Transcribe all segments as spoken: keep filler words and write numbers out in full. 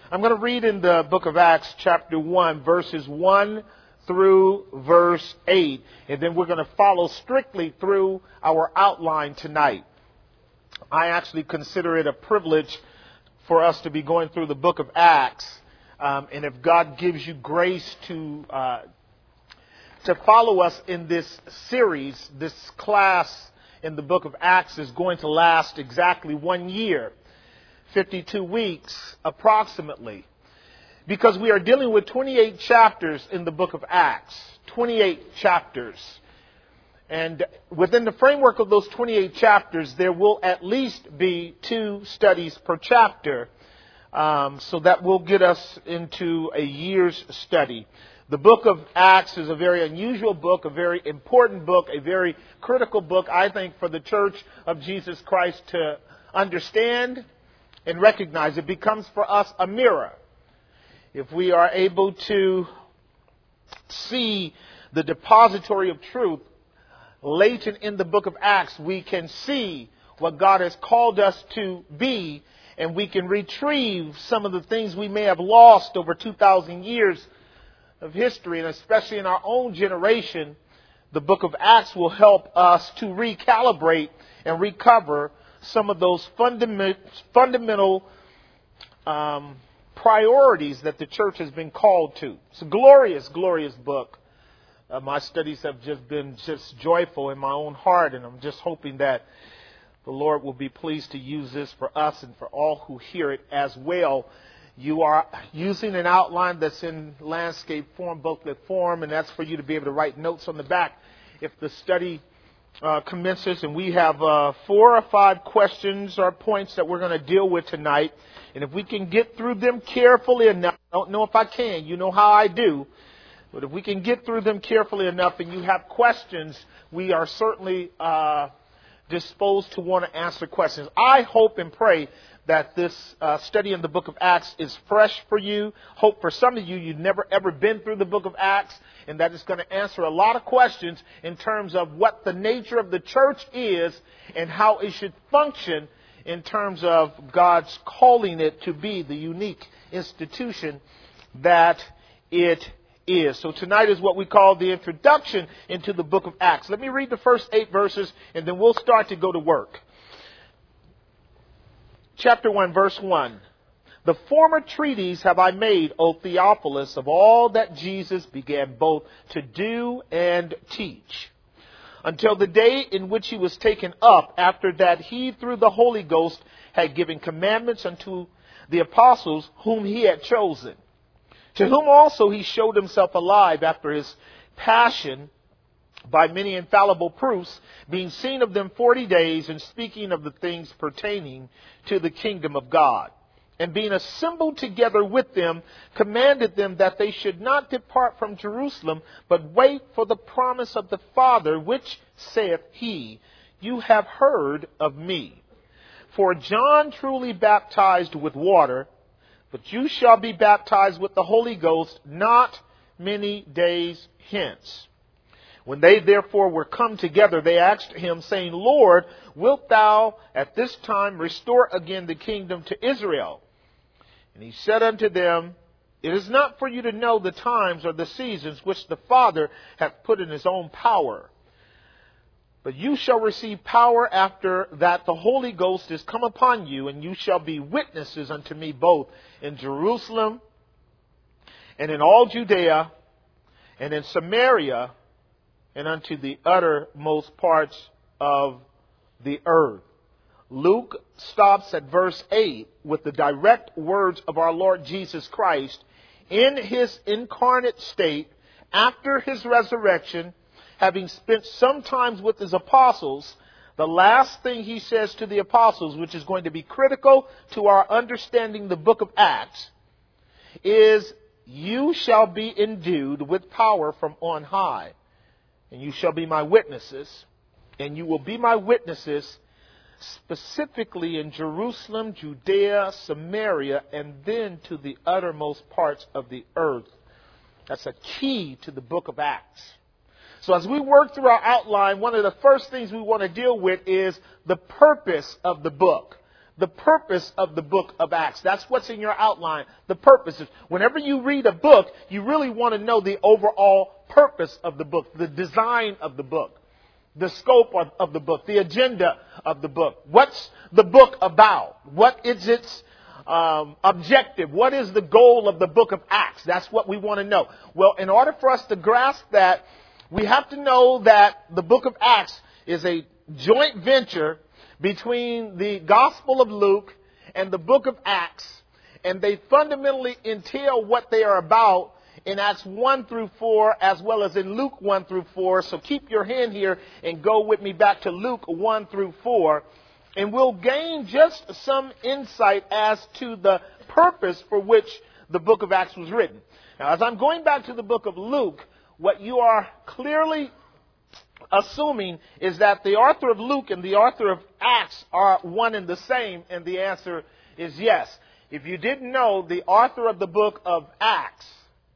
I'm going to read in the book of Acts chapter one, verses one through verse eight, and then we're going to follow strictly through our outline tonight. I actually consider it a privilege for us to be going through the book of Acts, um, and if God gives you grace to uh, to follow us in this series, this class in the book of Acts is going to last exactly one year. fifty-two weeks approximately, because we are dealing with twenty-eight chapters in the book of Acts, twenty-eight chapters. And within the framework of those twenty-eight chapters, there will at least be two studies per chapter. Um, so that will get us into a year's study. The book of Acts is a very unusual book, a very important book, a very critical book, I think, for the Church of Jesus Christ to understand and recognize. It becomes for us a mirror. If we are able to see the depository of truth latent in the book of Acts, we can see what God has called us to be, and we can retrieve some of the things we may have lost over two thousand years of history, and especially in our own generation. The book of Acts will help us to recalibrate and recover some of those fundament, fundamental um, priorities that the church has been called to. It's a glorious, glorious book. Uh, my studies have just been just joyful in my own heart, and I'm just hoping that the Lord will be pleased to use this for us and for all who hear it as well. You are using an outline that's in landscape form, booklet form, and that's for you to be able to write notes on the back if the study uh, commences. And we have uh, four or five questions or points that we're going to deal with tonight. And if we can get through them carefully enough, I don't know if I can, you know how I do. But if we can get through them carefully enough and you have questions, we are certainly uh, disposed to want to answer questions. I hope and pray that this uh, study in the book of Acts is fresh for you. Hope for some of you, you've never ever been through the book of Acts, and that it's going to answer a lot of questions in terms of what the nature of the church is and how it should function in terms of God's calling it to be the unique institution that it is. So tonight is what we call the introduction into the book of Acts. Let me read the first eight verses, and then we'll start to go to work. Chapter one, verse one. The former treatise have I made, O Theophilus, of all that Jesus began both to do and teach, until the day in which he was taken up, after that he through the Holy Ghost had given commandments unto the apostles whom he had chosen, to whom also he showed himself alive after his passion by many infallible proofs, being seen of them forty days, and speaking of the things pertaining to the kingdom of God. And being assembled together with them, commanded them that they should not depart from Jerusalem, but wait for the promise of the Father, which saith he, You have heard of me. For John truly baptized with water, but you shall be baptized with the Holy Ghost not many days hence. When they therefore were come together, they asked him, saying, Lord, wilt thou at this time restore again the kingdom to Israel? And he said unto them, It is not for you to know the times or the seasons which the Father hath put in his own power. But you shall receive power after that the Holy Ghost is come upon you, and you shall be witnesses unto me both in Jerusalem and in all Judea and in Samaria and unto the uttermost parts of the earth. Luke stops at verse eight with the direct words of our Lord Jesus Christ in his incarnate state after his resurrection, having spent some time with his apostles. The last thing he says to the apostles, which is going to be critical to our understanding the book of Acts, is, You shall be endued with power from on high, and you shall be my witnesses, and you will be my witnesses specifically in Jerusalem, Judea, Samaria, and then to the uttermost parts of the earth. That's a key to the book of Acts. So as we work through our outline, one of the first things we want to deal with is the purpose of the book. the purpose of the book of Acts. That's what's in your outline. The purpose is whenever you read a book, you really want to know the overall purpose of the book, the design of the book, the scope of, of the book, the agenda of the book. What's the book about? What is its um, objective? What is the goal of the book of Acts? That's what we want to know. Well, in order for us to grasp that, we have to know that the book of Acts is a joint venture between the Gospel of Luke and the book of Acts, and they fundamentally entail what they are about in Acts one through four, as well as in Luke one through four. So keep your hand here and go with me back to Luke one through four, and we'll gain just some insight as to the purpose for which the book of Acts was written. Now, as I'm going back to the book of Luke, what you are clearly assuming is that the author of Luke and the author of Acts are one and the same, and the answer is yes. If you didn't know, the author of the book of Acts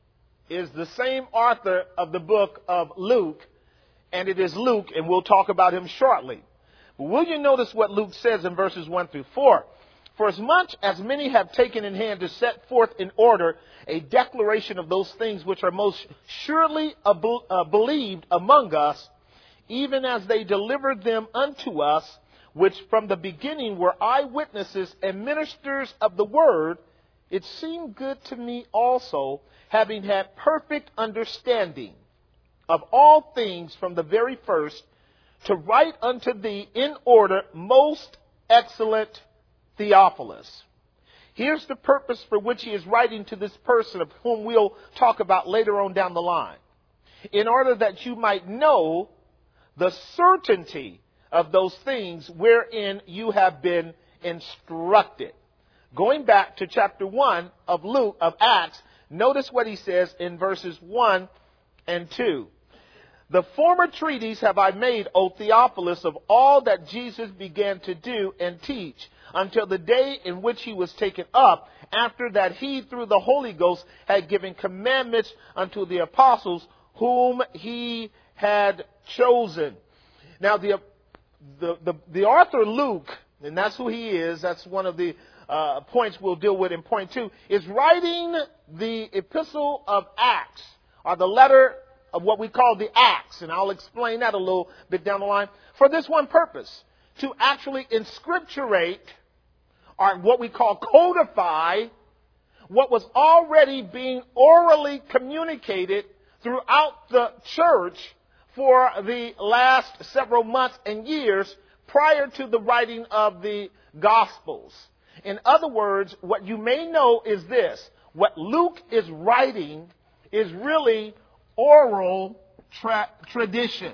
is the same author of the book of Luke, and it is Luke, and we'll talk about him shortly. But will you notice what Luke says in verses one through four? For as much as many have taken in hand to set forth in order a declaration of those things which are most surely ab- uh, believed among us, even as they delivered them unto us, which from the beginning were eyewitnesses and ministers of the word, it seemed good to me also, having had perfect understanding of all things from the very first, to write unto thee in order, most excellent Theophilus. Here's the purpose for which he is writing to this person, of whom we'll talk about later on down the line. In order that you might know the certainty of those things wherein you have been instructed. Going back to chapter one of Luke, of Acts, notice what he says in verses one and two. The former treatise have I made, O Theophilus, of all that Jesus began to do and teach, until the day in which he was taken up, after that he through the Holy Ghost had given commandments unto the apostles whom he had chosen. Now, the, the, the, the author Luke, and that's who he is, that's one of the uh, points we'll deal with in point two, is writing the epistle of Acts, or the letter of what we call the Acts, and I'll explain that a little bit down the line, for this one purpose, to actually inscripturate, or what we call codify, what was already being orally communicated throughout the church for the last several months and years prior to the writing of the Gospels. In other words, what you may know is this: what Luke is writing is really oral tra- tradition.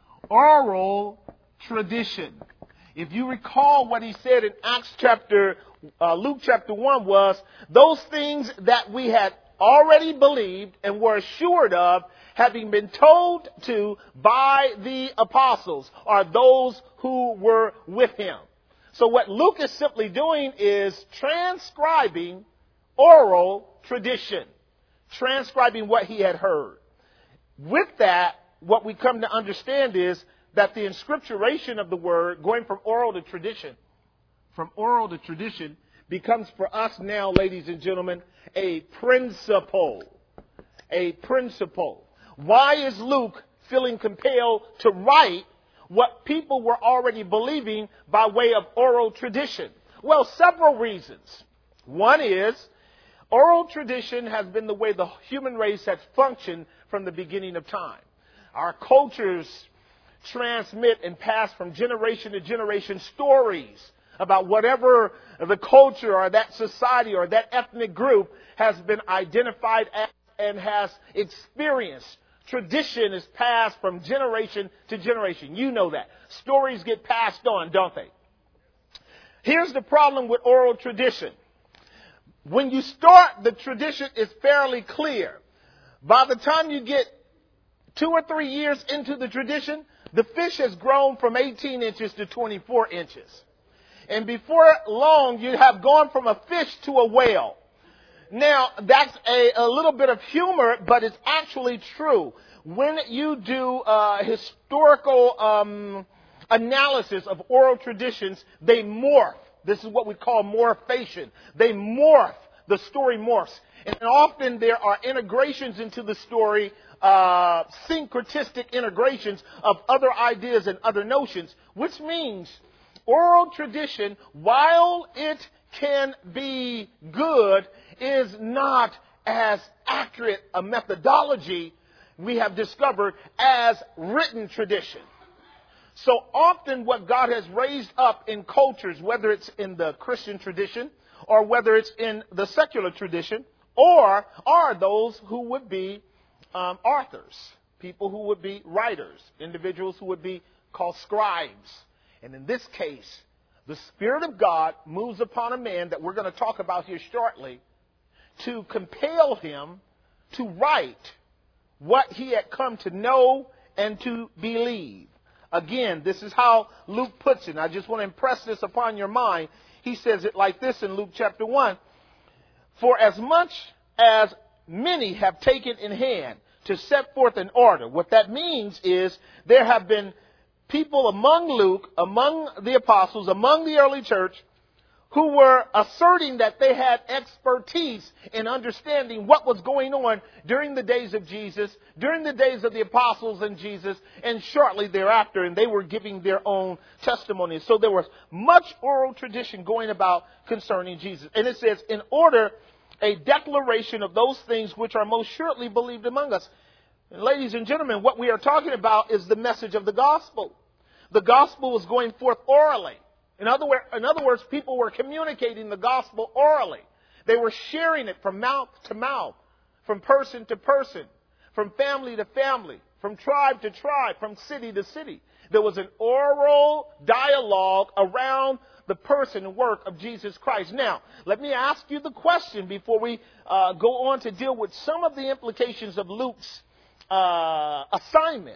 Oral tradition. If you recall what he said in Acts chapter, uh, Luke chapter one was, those things that we had already believed and were assured of, having been told to by the apostles, or those who were with him. So what Luke is simply doing is transcribing oral tradition, transcribing what he had heard. With that, what we come to understand is that the inscripturation of the word, going from oral to tradition, from oral to tradition, becomes for us now, ladies and gentlemen, a principle. A principle. Why is Luke feeling compelled to write what people were already believing by way of oral tradition? Well, several reasons. One is, oral tradition has been the way the human race has functioned from the beginning of time. Our cultures transmit and pass from generation to generation stories about whatever the culture or that society or that ethnic group has been identified as and has experienced. Tradition is passed from generation to generation. You know that. Stories get passed on, don't they? Here's the problem with oral tradition. When you start, the tradition is fairly clear. By the time you get two or three years into the tradition, the fish has grown from eighteen inches to twenty-four inches. And before long, you have gone from a fish to a whale. Now, that's a, a little bit of humor, but it's actually true. When you do uh, historical um, analysis of oral traditions, they morph. This is what we call morphation. They morph. The story morphs. And often there are integrations into the story, uh, syncretistic integrations of other ideas and other notions, which means oral tradition, while it can be good, is not as accurate a methodology, we have discovered, as written tradition. So often what God has raised up in cultures, whether it's in the Christian tradition or whether it's in the secular tradition, or are those who would be um, authors, people who would be writers, individuals who would be called scribes. And in this case, the Spirit of God moves upon a man that we're going to talk about here shortly to compel him to write what he had come to know and to believe. Again, this is how Luke puts it. I just want to impress this upon your mind. He says it like this in Luke chapter one. For as much as many have taken in hand to set forth an order. What that means is there have been people among Luke, among the apostles, among the early church, who were asserting that they had expertise in understanding what was going on during the days of Jesus, during the days of the apostles and Jesus, and shortly thereafter, and they were giving their own testimonies. So there was much oral tradition going about concerning Jesus. And it says, in order, a declaration of those things which are most surely believed among us. And ladies and gentlemen, what we are talking about is the message of the gospel. The gospel was going forth orally. In other, words, in other words, people were communicating the gospel orally. They were sharing it from mouth to mouth, from person to person, from family to family, from tribe to tribe, from city to city. There was an oral dialogue around the person and work of Jesus Christ. Now, let me ask you the question before we uh, go on to deal with some of the implications of Luke's uh, assignment.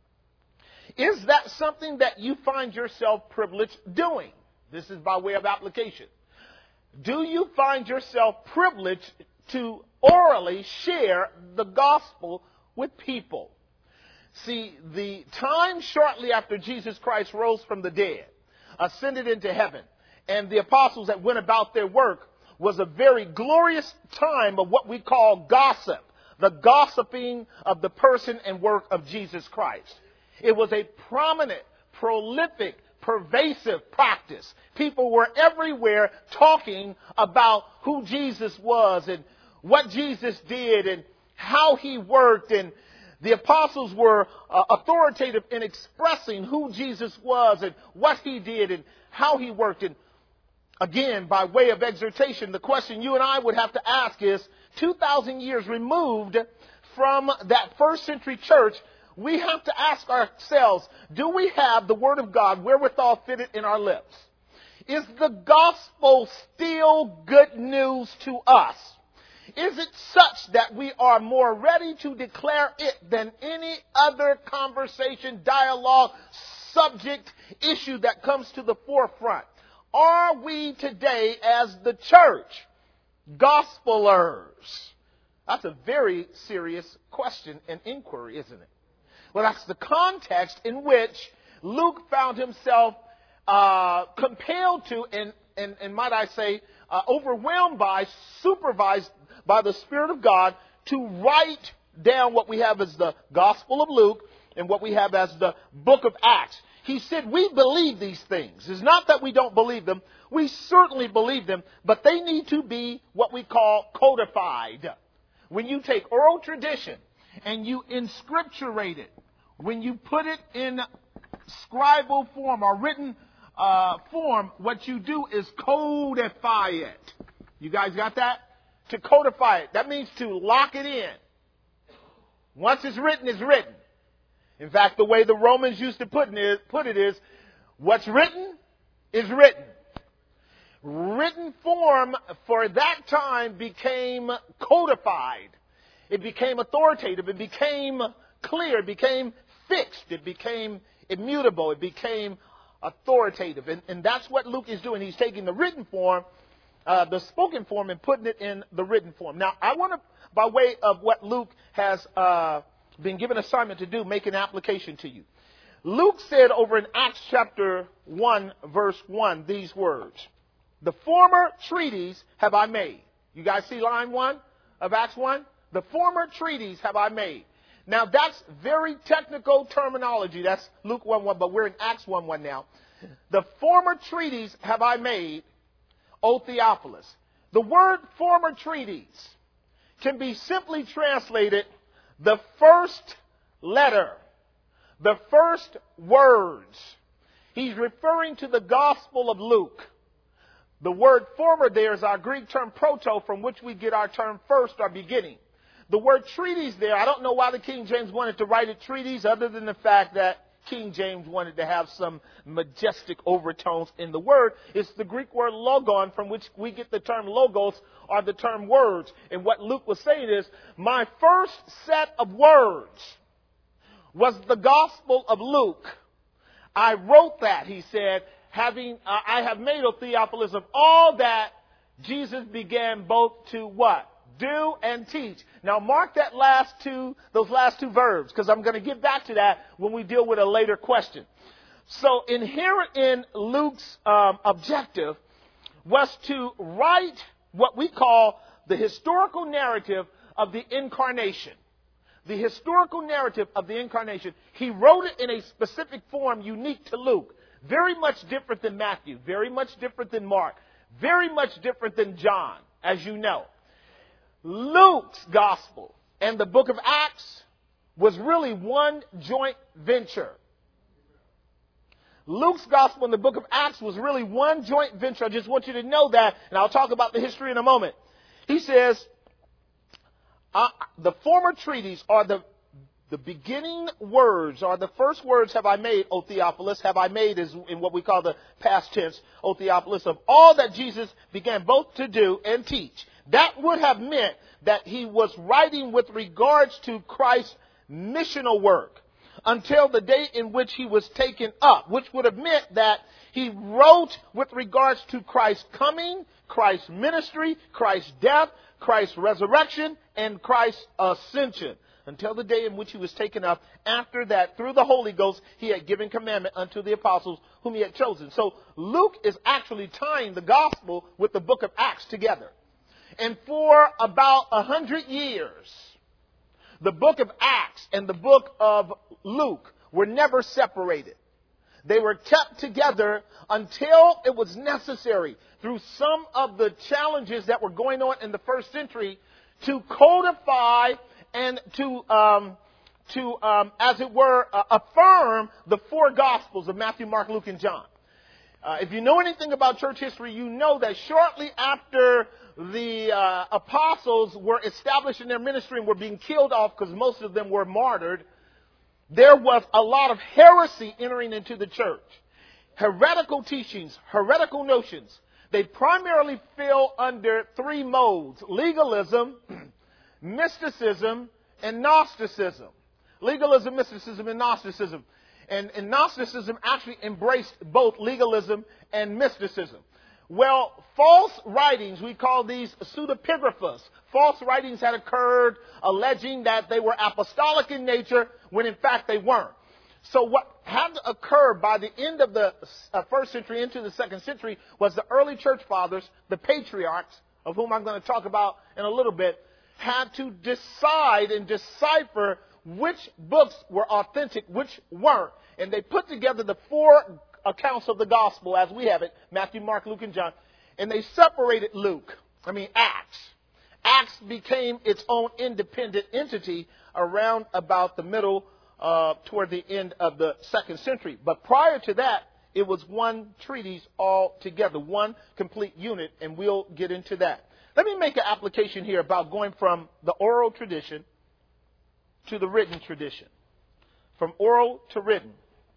Is that something that you find yourself privileged doing? This is by way of application. Do you find yourself privileged to orally share the gospel with people? See, the time shortly after Jesus Christ rose from the dead, ascended into heaven, and the apostles that went about their work was a very glorious time of what we call gossip, the gossiping of the person and work of Jesus Christ. It was a prominent, prolific, pervasive practice. People were everywhere talking about who Jesus was and what Jesus did and how he worked. And the apostles were uh, authoritative in expressing who Jesus was and what he did and how he worked. And again, by way of exhortation, the question you and I would have to ask is, two thousand years removed from that first century church, we have to ask ourselves, do we have the Word of God wherewithal fitted in our lips? Is the gospel still good news to us? Is it such that we are more ready to declare it than any other conversation, dialogue, subject, issue that comes to the forefront? Are we today, as the church, gospelers? That's a very serious question and inquiry, isn't it? Well, that's the context in which Luke found himself uh, compelled to, and, and, and might I say, uh, overwhelmed by, supervised by the Spirit of God to write down what we have as the Gospel of Luke and what we have as the book of Acts. He said, we believe these things. It's not that we don't believe them. We certainly believe them, but they need to be what we call codified. When you take oral tradition and you inscripturate it, when you put it in scribal form or written uh, form, what you do is codify it. You guys got that? To codify it. That means to lock it in. Once it's written, it's written. In fact, the way the Romans used to put it is, put it is what's written is written. Written form for that time became codified. It became authoritative. It became clear. It became fixed. It became immutable. It became authoritative. And, and that's what Luke is doing. He's taking the written form, uh, the spoken form, and putting it in the written form. Now, I want to, by way of what Luke has uh, been given assignment to do, make an application to you. Luke said over in Acts chapter one, verse one, these words. The former treaties have I made. You guys see line one of Acts one? The former treaties have I made. Now, that's very technical terminology. That's Luke one one, but we're in Acts one one now. The former treaties have I made, O Theophilus. The word former treaties can be simply translated the first letter, the first words. He's referring to the Gospel of Luke. The word former there is our Greek term proto, from which we get our term first or beginning. The word treaties there, I don't know why the King James wanted to write it treaties, other than the fact that King James wanted to have some majestic overtones in the word. It's the Greek word logon, from which we get the term logos, or the term words. And what Luke was saying is, my first set of words was the Gospel of Luke. I wrote that, he said, having uh, I have made, O Theophilus, of all that Jesus began both to what? Do and teach. Now mark that last two, those last two verbs, because I'm going to get back to that when we deal with a later question. So inherent in Luke's um, objective was to write what we call the historical narrative of the incarnation. The historical narrative of the incarnation. He wrote it in a specific form unique to Luke. Very much different than Matthew. Very much different than Mark. Very much different than John, as you know. Luke's gospel and the book of Acts was really one joint venture. Luke's gospel and the book of Acts was really one joint venture. I just want you to know that, and I'll talk about the history in a moment. He says, uh, the former treaties are the The beginning words, or the first words have I made, O Theophilus, have I made is in what we call the past tense, O Theophilus, of all that Jesus began both to do and teach. That would have meant that he was writing with regards to Christ's missional work until the day in which he was taken up, which would have meant that he wrote with regards to Christ's coming, Christ's ministry, Christ's death, Christ's resurrection, and Christ's ascension, until the day in which he was taken up. After that, through the Holy Ghost, he had given commandment unto the apostles whom he had chosen. So Luke is actually tying the gospel with the book of Acts together. And for about a hundred years, the book of Acts and the book of Luke were never separated. They were kept together until it was necessary, through some of the challenges that were going on in the first century, to codify and to, um, to um, as it were, uh, affirm the four Gospels of Matthew, Mark, Luke, and John. Uh, if you know anything about church history, you know that shortly after the uh, apostles were established in their ministry and were being killed off, because most of them were martyred, there was a lot of heresy entering into the church. Heretical teachings, heretical notions. They primarily fell under three modes: legalism, mysticism, and Gnosticism. Legalism, mysticism, and Gnosticism. And, and Gnosticism actually embraced both legalism and mysticism. Well, false writings, we call these pseudepigraphas. False writings had occurred alleging that they were apostolic in nature, when in fact they weren't. So what had occurred by the end of the uh, first century into the second century was the early church fathers, the patriarchs, of whom I'm going to talk about in a little bit, had to decide and decipher which books were authentic, which weren't. And they put together the four accounts of the gospel as we have it: Matthew, Mark, Luke, and John. And they separated Luke, I mean Acts. Acts became its own independent entity around about the middle, uh, toward the end of the second century. But prior to that, it was one treatise all together, one complete unit, and we'll get into that. Let me make an application here about going from the oral tradition to the written tradition. From oral to written.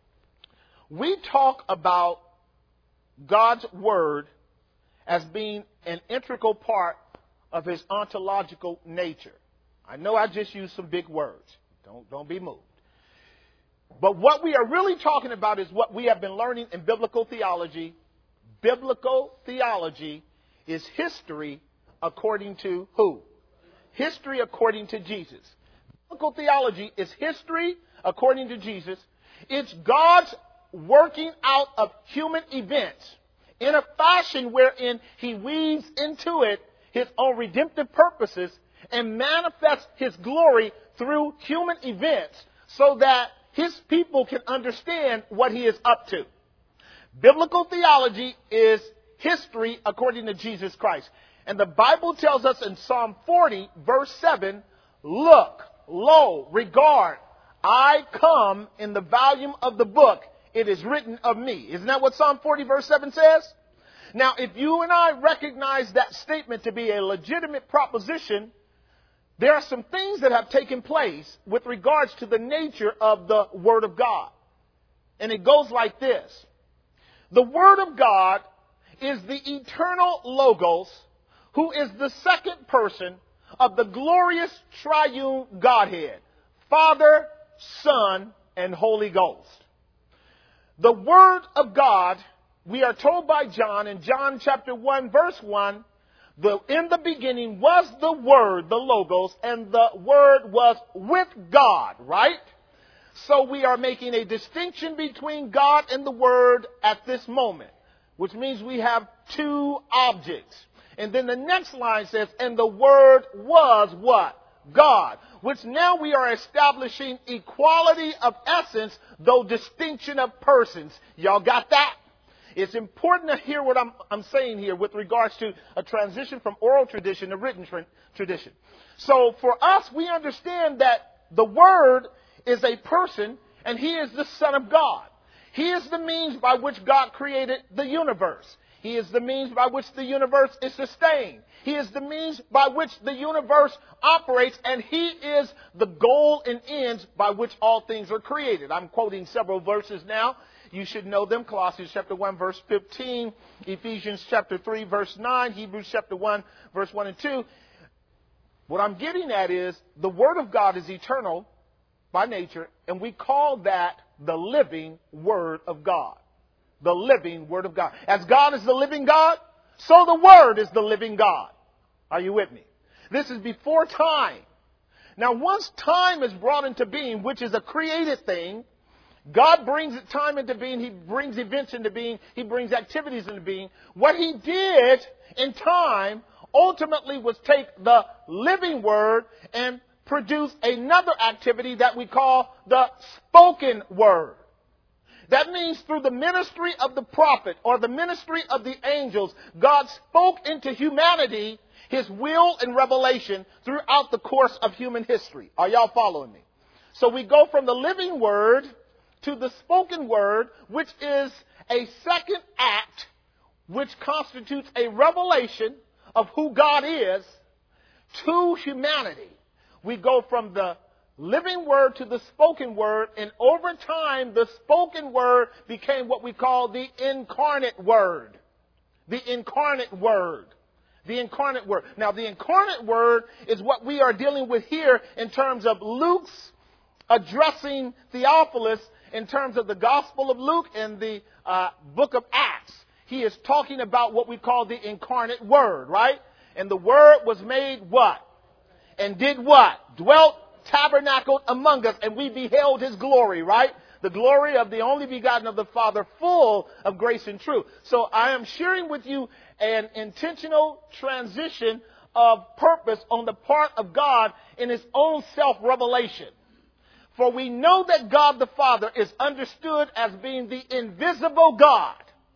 We talk about God's Word as being an integral part of His ontological nature. I know I just used some big words. Don't, don't be moved. But what we are really talking about is what we have been learning in biblical theology. Biblical theology is history according to who? History according to Jesus. Biblical theology is history according to Jesus. It's God's working out of human events in a fashion wherein he weaves into it his own redemptive purposes and manifests his glory through human events so that his people can understand what he is up to. Biblical theology is history according to Jesus Christ. And the Bible tells us in Psalm forty, verse seven, look, lo, regard, I come in the volume of the book. It is written of me. Isn't that what Psalm forty, verse seven says? Now, if you and I recognize that statement to be a legitimate proposition, there are some things that have taken place with regards to the nature of the Word of God. And it goes like this. The Word of God is the eternal Logos, who is the second person of the glorious triune Godhead, Father, Son, and Holy Ghost. The Word of God, we are told by John in John chapter one, verse one, the, in the beginning was the Word, the Logos, and the Word was with God, right? So we are making a distinction between God and the Word at this moment, which means we have two objects. And then the next line says, and the Word was what? God. Which now we are establishing equality of essence, though distinction of persons. Y'all got that? It's important to hear what I'm, I'm saying here with regards to a transition from oral tradition to written tra- tradition. So for us, we understand that the Word is a person and he is the Son of God. He is the means by which God created the universe. He is the means by which the universe is sustained. He is the means by which the universe operates, and he is the goal and ends by which all things are created. I'm quoting several verses now. You should know them. Colossians chapter one, verse fifteen, Ephesians chapter three, verse nine, Hebrews chapter one, verse one and two. What I'm getting at is the Word of God is eternal by nature, and we call that the living Word of God. The living Word of God. As God is the living God, so the Word is the living God. Are you with me? This is before time. Now, once time is brought into being, which is a created thing, God brings time into being. He brings events into being. He brings activities into being. What he did in time ultimately was take the living Word and produce another activity that we call the spoken Word. That means through the ministry of the prophet or the ministry of the angels, God spoke into humanity his will and revelation throughout the course of human history. Are y'all following me? So we go from the living Word to the spoken Word, which is a second act which constitutes a revelation of who God is to humanity. We go from the living Word to the spoken Word, and over time, the spoken Word became what we call the incarnate Word. The incarnate Word. The incarnate Word. Now, the incarnate Word is what we are dealing with here in terms of Luke's addressing Theophilus in terms of the Gospel of Luke and the uh, book of Acts. He is talking about what we call the incarnate Word, right? And the Word was made what? And did what? Dwelt, tabernacled among us, and we beheld his glory, right? The glory of the only begotten of the Father, full of grace and truth. So I am sharing with you an intentional transition of purpose on the part of God in his own self-revelation. For we know that God the Father is understood as being the invisible God,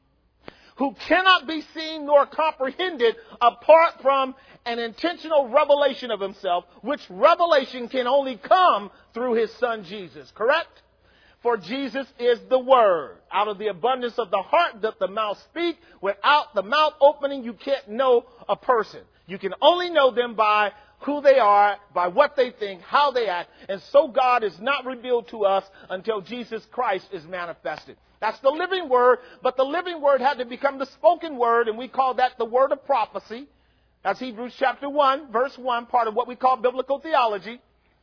who cannot be seen nor comprehended apart from an intentional revelation of himself, which revelation can only come through his Son Jesus. Correct? For Jesus is the Word. Out of the abundance of the heart doth the mouth speak. Without the mouth opening, you can't know a person. You can only know them by who they are, by what they think, how they act. And so God is not revealed to us until Jesus Christ is manifested. That's the living Word, but the living Word had to become the spoken Word, and we call that the word of prophecy. That's Hebrews chapter one, verse one, part of what we call biblical theology.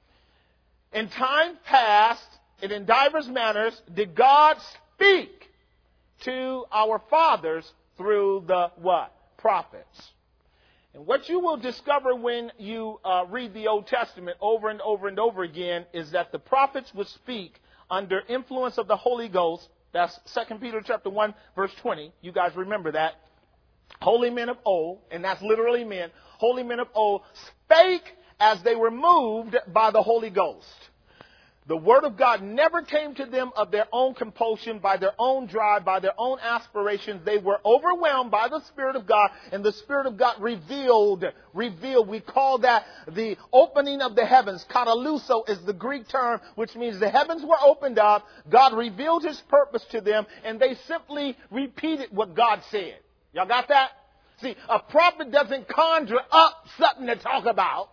In time past, and in divers manners, did God speak to our fathers through the what? Prophets. And what you will discover when you uh, read the Old Testament over and over and over again is that the prophets would speak under influence of the Holy Ghost That's Second Peter chapter one, verse twenty. You guys remember that. Holy men of old, and that's literally men, holy men of old, spake as they were moved by the Holy Ghost. The word of God never came to them of their own compulsion, by their own drive, by their own aspirations. They were overwhelmed by the Spirit of God, and the Spirit of God revealed, revealed. We call that the opening of the heavens. Kataluso is the Greek term, which means the heavens were opened up. God revealed His purpose to them, and they simply repeated what God said. Y'all got that? See, a prophet doesn't conjure up something to talk about.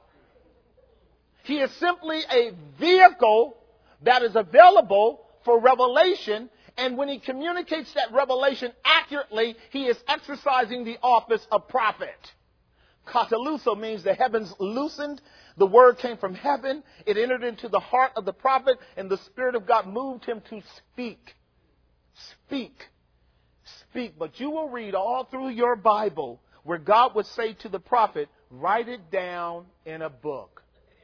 He is simply a vehicle that is available for revelation. And when he communicates that revelation accurately, he is exercising the office of prophet. Kataluso means the heavens loosened. The word came from heaven. It entered into the heart of the prophet, and the Spirit of God moved him to speak. Speak. Speak. But you will read all through your Bible where God would say to the prophet, write it down in a book.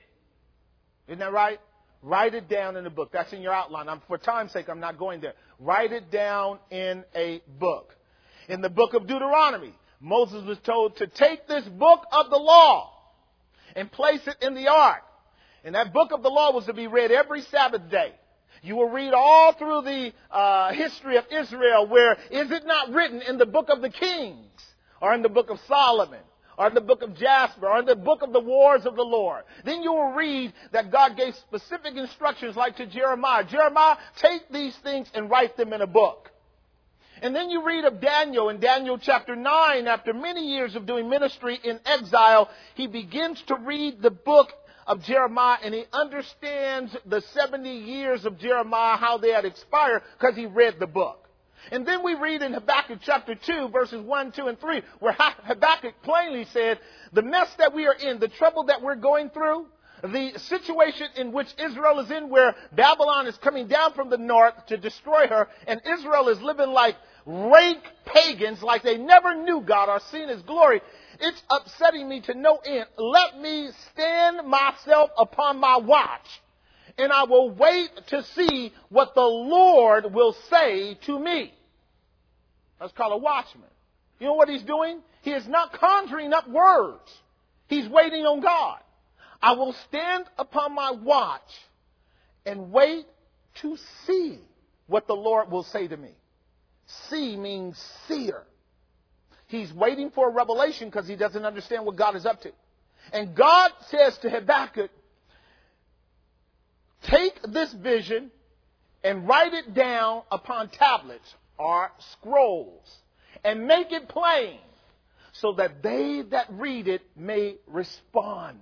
Isn't that right? Write it down in a book. That's in your outline. I'm, for time's sake, I'm not going there. Write it down in a book. In the book of Deuteronomy, Moses was told to take this book of the law and place it in the ark. And that book of the law was to be read every Sabbath day. You will read all through the uh, history of Israel where is it not written in the book of the Kings or in the book of Solomon or in the book of Jasper or in the book of the wars of the Lord. Then you will read that God gave specific instructions like to Jeremiah. Jeremiah, take these things and write them in a book. And then you read of Daniel in Daniel chapter nine. After many years of doing ministry in exile, he begins to read the book of Jeremiah, and he understands the seventy years of Jeremiah, how they had expired, because he read the book. And then we read in Habakkuk chapter two, verses one, two, and three, where Habakkuk plainly said, the mess that we are in, the trouble that we're going through, the situation in which Israel is in, where Babylon is coming down from the north to destroy her, and Israel is living like rank pagans, like they never knew God or seen His glory. It's upsetting me to no end. Let me stand myself upon my watch, and I will wait to see what the Lord will say to me. That's called a watchman. You know what he's doing? He is not conjuring up words. He's waiting on God. I will stand upon my watch and wait to see what the Lord will say to me. See means seer. He's waiting for a revelation because he doesn't understand what God is up to. And God says to Habakkuk, take this vision and write it down upon tablets or scrolls and make it plain so that they that read it may respond.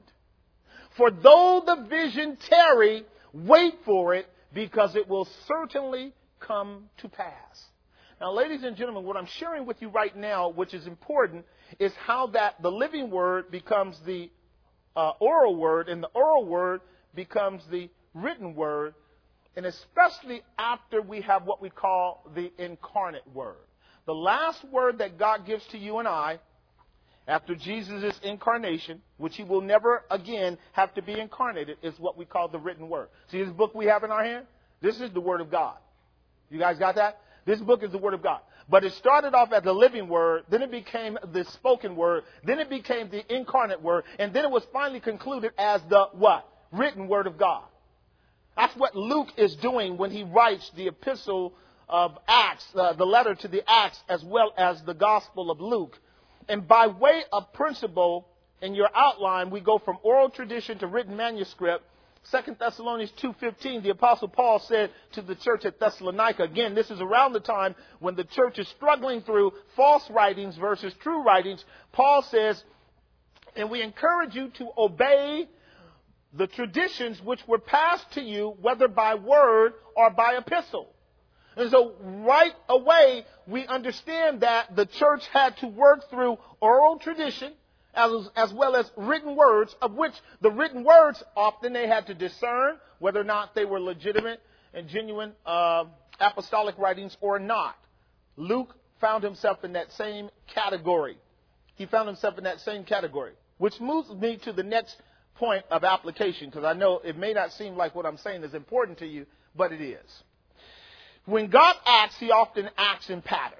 For though the vision tarry, wait for it, because it will certainly come to pass. Now, ladies and gentlemen, what I'm sharing with you right now, which is important, is how that the living word becomes the uh, oral word, and the oral word becomes the written word, and especially after we have what we call the incarnate word. The last word that God gives to you and I, after Jesus' incarnation, which He will never again have to be incarnated, is what we call the written word. See this book we have in our hand? This is the Word of God. You guys got that? This book is the Word of God. But it started off as the living word, then it became the spoken word, then it became the incarnate word, and then it was finally concluded as the what? Written Word of God. That's what Luke is doing when he writes the epistle of Acts, uh, the letter to the Acts, as well as the Gospel of Luke. And by way of principle, in your outline, we go from oral tradition to written manuscript. Second Thessalonians two fifteen, the Apostle Paul said to the church at Thessalonica, again, this is around the time when the church is struggling through false writings versus true writings. Paul says, and we encourage you to obey the traditions which were passed to you, whether by word or by epistle. And so right away, we understand that the church had to work through oral tradition as, as well as written words, of which the written words, often they had to discern whether or not they were legitimate and genuine uh, apostolic writings or not. Luke found himself in that same category. He found himself in that same category, which moves me to the next point of application, because I know it may not seem like what I'm saying is important to you, but it is. When God acts, he often acts in patterns.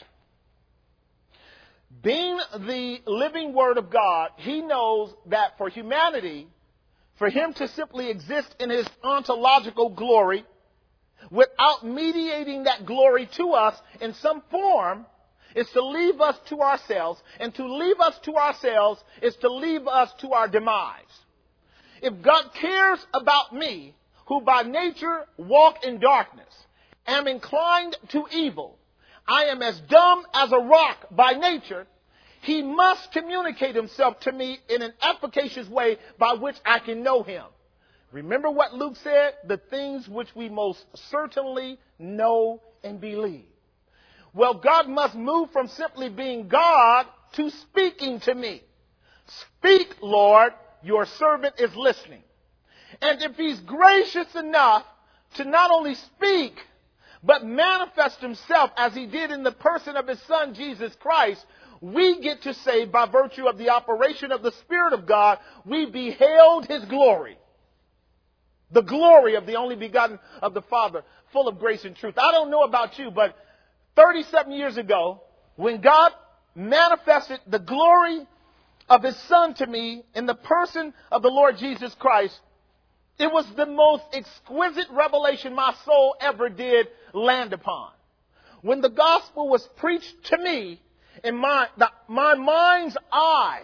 Being the living Word of God, he knows that for humanity, for him to simply exist in his ontological glory without mediating that glory to us in some form is to leave us to ourselves. And to leave us to ourselves is to leave us to our demise. If God cares about me, who by nature walk in darkness, am inclined to evil, I am as dumb as a rock by nature, he must communicate himself to me in an efficacious way by which I can know him. Remember what Luke said? The things which we most certainly know and believe. Well, God must move from simply being God to speaking to me. Speak, Lord, your servant is listening. And if he's gracious enough to not only speak, but manifest himself as he did in the person of his Son, Jesus Christ, we get to say, by virtue of the operation of the Spirit of God, we beheld his glory. The glory of the only begotten of the Father, full of grace and truth. I don't know about you, but thirty-seven years ago, when God manifested the glory of his Son to me in the person of the Lord Jesus Christ, it was the most exquisite revelation my soul ever did land upon. When the gospel was preached to me, in my, the, my mind's eye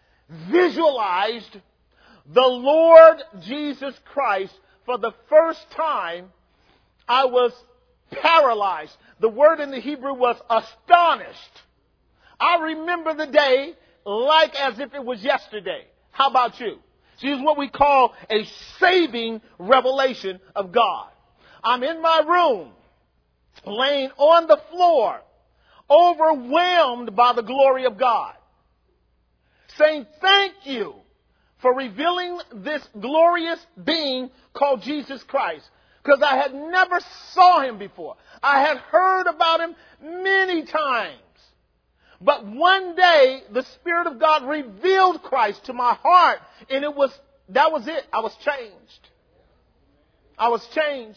visualized the Lord Jesus Christ for the first time, I was paralyzed. The word in the Hebrew was astonished. I remember the day like as if it was yesterday. How about you? See, it's what we call a saving revelation of God. I'm in my room, laying on the floor, overwhelmed by the glory of God, saying thank you for revealing this glorious being called Jesus Christ, because I had never saw him before. I had heard about him many times. But one day, the Spirit of God revealed Christ to my heart, and it was, that was it. I was changed. I was changed.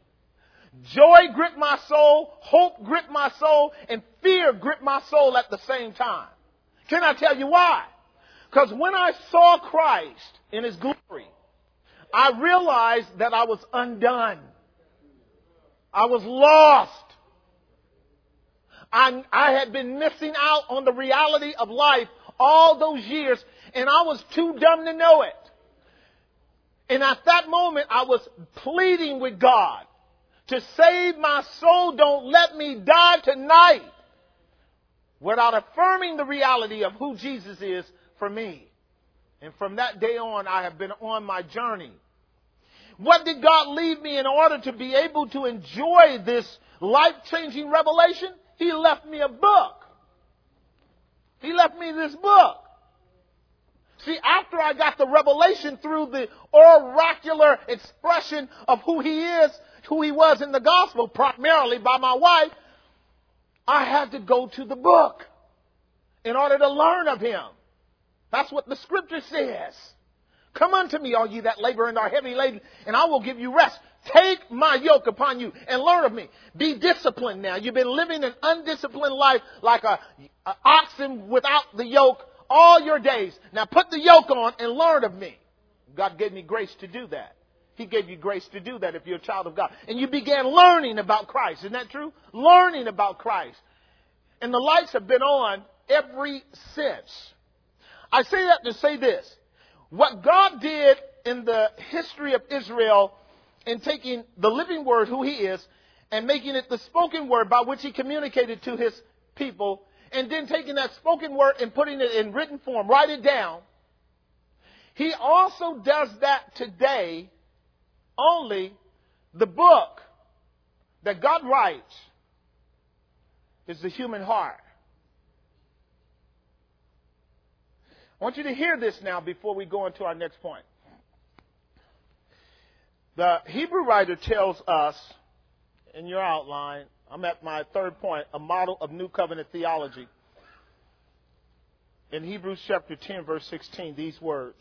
Joy gripped my soul, hope gripped my soul, and fear gripped my soul at the same time. Can I tell you why? Because when I saw Christ in his glory, I realized that I was undone. I was lost. I, I had been missing out on the reality of life all those years, and I was too dumb to know it. And at that moment, I was pleading with God to save my soul. Don't let me die tonight without affirming the reality of who Jesus is for me. And from that day on, I have been on my journey. What did God leave me in order to be able to enjoy this life-changing revelation? He left me a book. He left me this book. See, after I got the revelation through the oracular expression of who he is, who he was in the gospel, primarily by my wife, I had to go to the book in order to learn of him. That's what the scripture says. Come unto me, all ye that labor and are heavy laden, and I will give you rest. Take my yoke upon you and learn of me. Be disciplined now. You've been living an undisciplined life like a, a oxen without the yoke all your days. Now put the yoke on and learn of me. God gave me grace to do that. He gave you grace to do that if you're a child of God. And you began learning about Christ. Isn't that true? Learning about Christ. And the lights have been on ever since. I say that to say this. What God did in the history of Israel in taking the living word, who he is, and making it the spoken word by which he communicated to his people, and then taking that spoken word and putting it in written form, write it down. He also does that today. Only the book that God writes is the human heart. I want you to hear this now before we go into our next point. The Hebrew writer tells us in your outline, I'm at my third point, a model of New Covenant theology. In Hebrews chapter ten, verse sixteen, these words.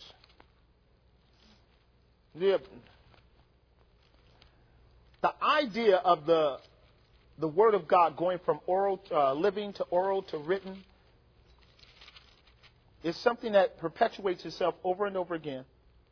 The, the idea of the the Word of God going from oral, uh, living to oral to written is something that perpetuates itself over and over again.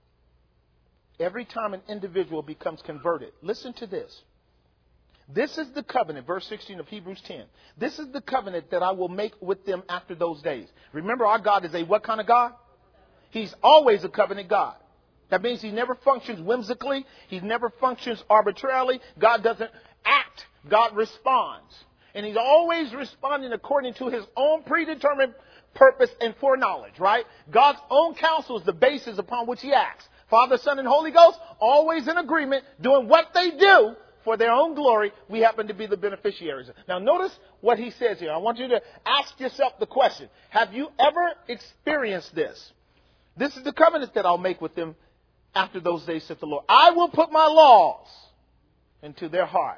Every time an individual becomes converted. Listen to this. This is the covenant, verse sixteen of Hebrews ten. This is the covenant that I will make with them after those days. Remember, our God is a what kind of God? He's always a covenant God. That means he never functions whimsically. He never functions arbitrarily. God doesn't act. God responds. And he's always responding according to his own predetermined purpose and foreknowledge, right? God's own counsel is the basis upon which he acts. Father, Son, and Holy Ghost, always in agreement, doing what they do for their own glory. We happen to be the beneficiaries. Now, notice what he says here. I want you to ask yourself the question. Have you ever experienced this? This is the covenant that I'll make with them after those days, saith the Lord. I will put my laws into their hearts.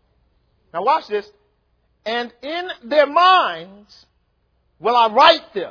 Now watch this. And in their minds will I write them.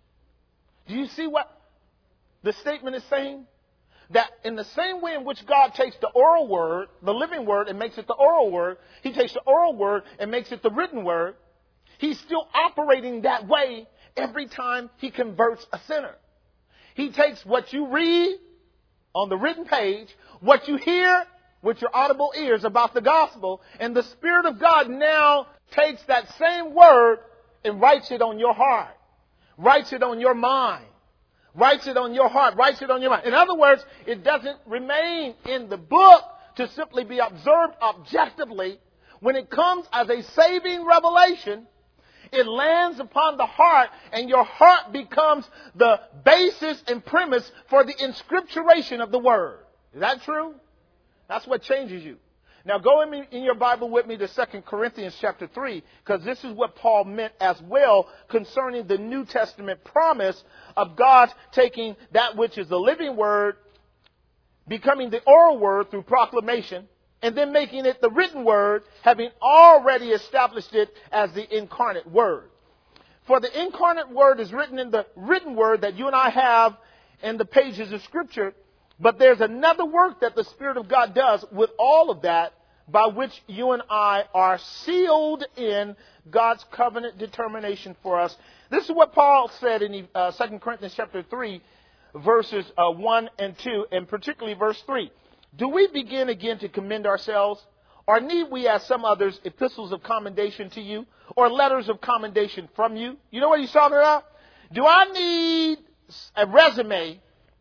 Do you see what the statement is saying? That in the same way in which God takes the oral word, the living word, and makes it the oral word, he takes the oral word and makes it the written word. He's still operating that way every time he converts a sinner. He takes what you read on the written page, what you hear with your audible ears about the gospel, and the Spirit of God now takes that same word and writes it on your heart, writes it on your mind, writes it on your heart, writes it on your mind. In other words, it doesn't remain in the book to simply be observed objectively. When it comes as a saving revelation, it lands upon the heart, and your heart becomes the basis and premise for the inscripturation of the word. Is that true? That's what changes you. Now go in, me, in your Bible with me to Second Corinthians chapter three, because this is what Paul meant as well concerning the New Testament promise of God taking that which is the living word, becoming the oral word through proclamation, and then making it the written word, having already established it as the incarnate word. For the incarnate word is written in the written word that you and I have in the pages of Scripture. But there's another work that the Spirit of God does with all of that, by which you and I are sealed in God's covenant determination for us. This is what Paul said in uh, Second Corinthians chapter three, verses uh, one and two, and particularly verse three. Do we begin again to commend ourselves? Or need we, as some others, epistles of commendation to you, or letters of commendation from you? You know what he's talking about? Do I need a resume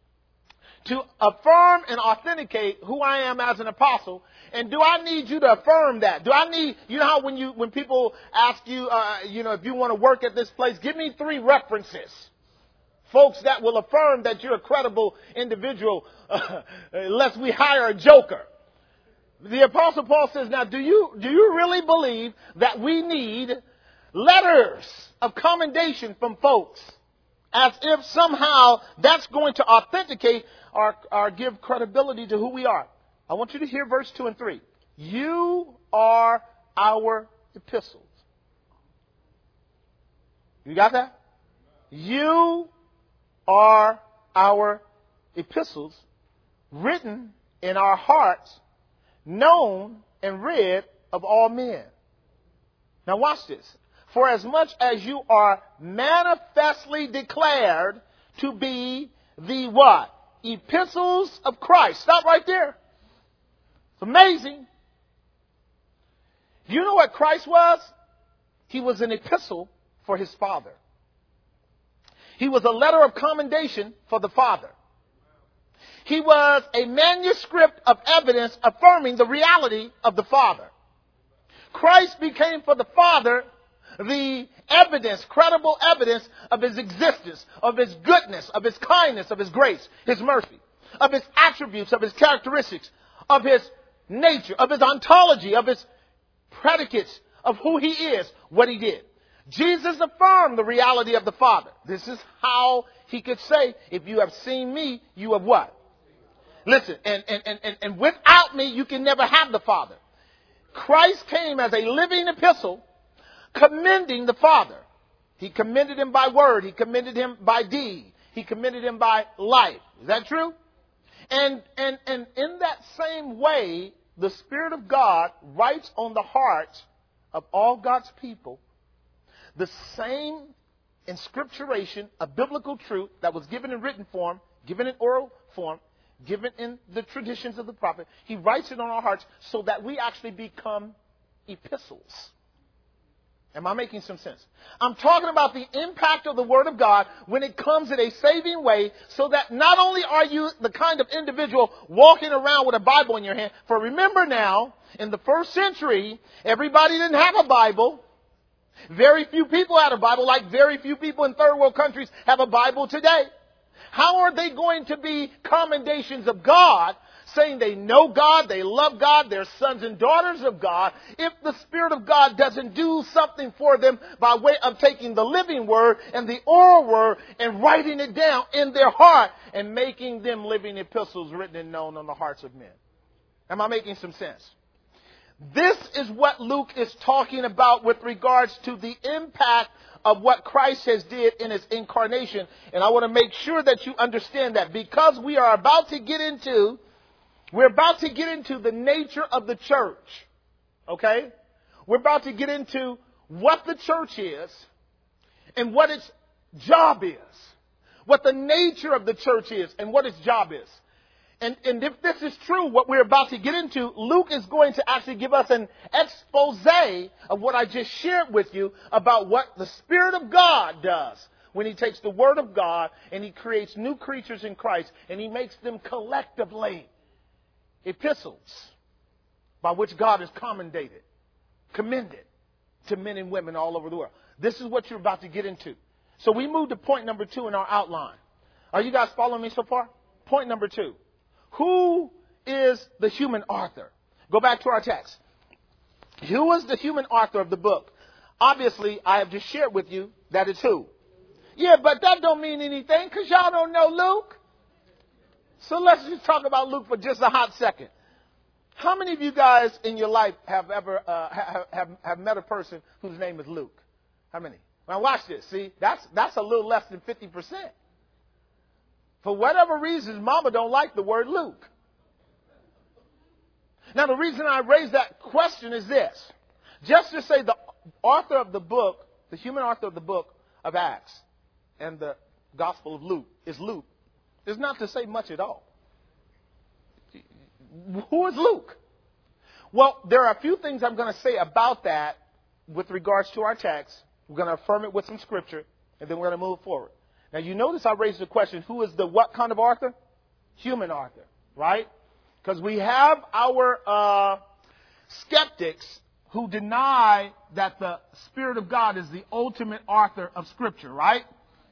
to affirm and authenticate who I am as an apostle? And do I need you to affirm that? Do I need, you know how when you, when people ask you, uh, you know, if you want to work at this place, give me three references. Folks that will affirm that you're a credible individual, uh, unless we hire a joker. The Apostle Paul says, now, do you, do you really believe that we need letters of commendation from folks? As if somehow that's going to authenticate or, or give credibility to who we are. I want you to hear verse two and three. You are our epistles. You got that? You are our epistles, written in our hearts, known and read of all men. Now watch this. For as much as you are manifestly declared to be the what? Epistles of Christ. Stop right there. It's amazing. You know what Christ was? He was an epistle for his Father. He was a letter of commendation for the Father. He was a manuscript of evidence affirming the reality of the Father. Christ became for the Father the evidence, credible evidence of his existence, of his goodness, of his kindness, of his grace, his mercy, of his attributes, of his characteristics, of his nature, of his ontology, of his predicates, of who he is, what he did. Jesus affirmed the reality of the Father. This is how he could say, if you have seen me, you have what? Listen, and, and, and, and without me, you can never have the Father. Christ came as a living epistle, commending the Father. He commended him by word. He commended him by deed. He commended him by life. Is that true? And, and, and in that same way, the Spirit of God writes on the hearts of all God's people the same inscripturation of biblical truth that was given in written form, given in oral form, given in the traditions of the prophet. He writes it on our hearts so that we actually become epistles. Am I making some sense? I'm talking about the impact of the Word of God when it comes in a saving way, so that not only are you the kind of individual walking around with a Bible in your hand, for remember now, in the first century, everybody didn't have a Bible. Very few people had a Bible, like very few people in third world countries have a Bible today. How are they going to be commendations of God, saying they know God, they love God, they're sons and daughters of God, if the Spirit of God doesn't do something for them by way of taking the living Word and the oral Word and writing it down in their heart and making them living epistles written and known on the hearts of men? Am I making some sense? This is what Luke is talking about with regards to the impact of what Christ has did in his incarnation. And I want to make sure that you understand that, because we are about to get into, we're about to get into the nature of the church. Okay? We're about to get into what the church is and what its job is. What the nature of the church is and what its job is. And, and if this is true, what we're about to get into, Luke is going to actually give us an expose of what I just shared with you about what the Spirit of God does when he takes the Word of God and he creates new creatures in Christ and he makes them collectively epistles by which God is commendated, commended to men and women all over the world. This is what you're about to get into. So we move to point number two in our outline. Are you guys following me so far? Point number two. Who is the human author? Go back to our text. Who is the human author of the book? Obviously, I have just shared with you that it's who. Yeah, but that don't mean anything because y'all don't know Luke. So let's just talk about Luke for just a hot second. How many of you guys in your life have ever uh, have, have have met a person whose name is Luke? How many? Now watch this. See, that's that's a little less than fifty percent. For whatever reasons, Mama don't like the word Luke. Now, the reason I raise that question is this. Just to say the author of the book, the human author of the book of Acts and the Gospel of Luke is Luke, is not to say much at all. Who is Luke? Well, there are a few things I'm going to say about that with regards to our text. We're going to affirm it with some scripture, and then we're going to move forward. Now, you notice I raised the question, who is the what kind of author? Human author, right? Because we have our uh, skeptics who deny that the Spirit of God is the ultimate author of Scripture, right?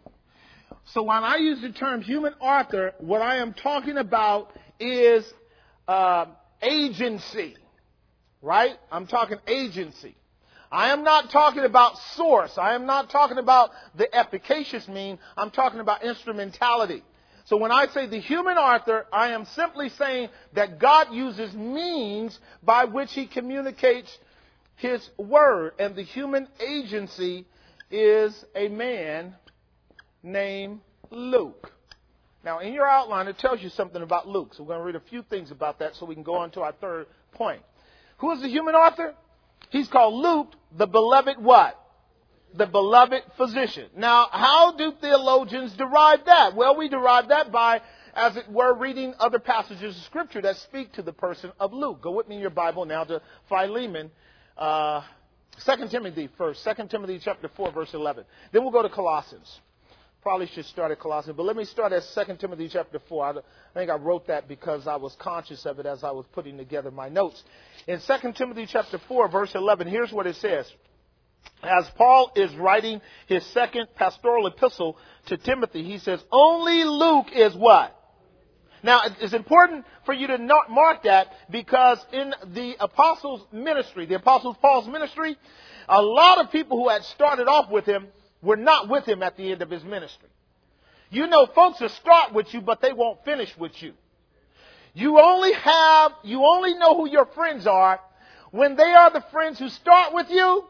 So when I use the term human author, what I am talking about is uh, agency, right? I'm talking agency. I am not talking about source. I am not talking about the efficacious mean. I'm talking about instrumentality. So when I say the human author, I am simply saying that God uses means by which he communicates his word. And the human agency is a man named Luke. Now, in your outline, it tells you something about Luke. So we're going to read a few things about that so we can go on to our third point. Who is the human author? He's called Luke, the beloved what? The beloved physician. Now, how do theologians derive that? Well, we derive that by, as it were, reading other passages of Scripture that speak to the person of Luke. Go with me in your Bible now to Philemon, uh, Second Timothy first. Second Timothy chapter four, verse eleven. Then we'll go to Colossians. Probably should start at Colossians, but let me start at Second Timothy chapter four. I, I think I wrote that because I was conscious of it as I was putting together my notes. In Second Timothy chapter four, verse eleven, here's what it says. As Paul is writing his second pastoral epistle to Timothy, he says, only Luke is what? Now, it's important for you to not mark that because in the apostles' ministry, the apostles Paul's ministry, a lot of people who had started off with him were not with him at the end of his ministry. You know, folks will start with you, but they won't finish with you. You only have, you only know who your friends are when they are the friends who start with you,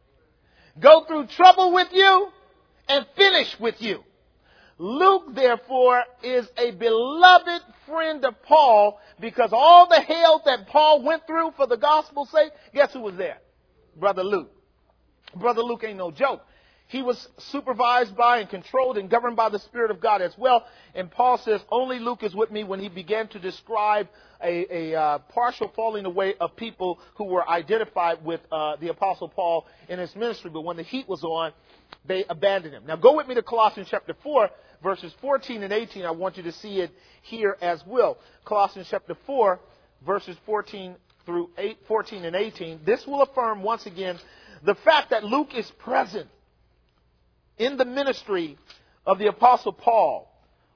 go through trouble with you, and finish with you. Luke, therefore, is a beloved friend of Paul because all the hell that Paul went through for the gospel's sake, guess who was there? Brother Luke. Brother Luke ain't no joke. He was supervised by and controlled and governed by the Spirit of God as well. And Paul says only Luke is with me when he began to describe a, a uh, partial falling away of people who were identified with uh, the Apostle Paul in his ministry. But when the heat was on, they abandoned him. Now go with me to Colossians chapter four, verses fourteen and eighteen. I want you to see it here as well. Colossians chapter four, verses fourteen through eight, fourteen and eighteen. This will affirm once again the fact that Luke is present in the ministry of the Apostle Paul,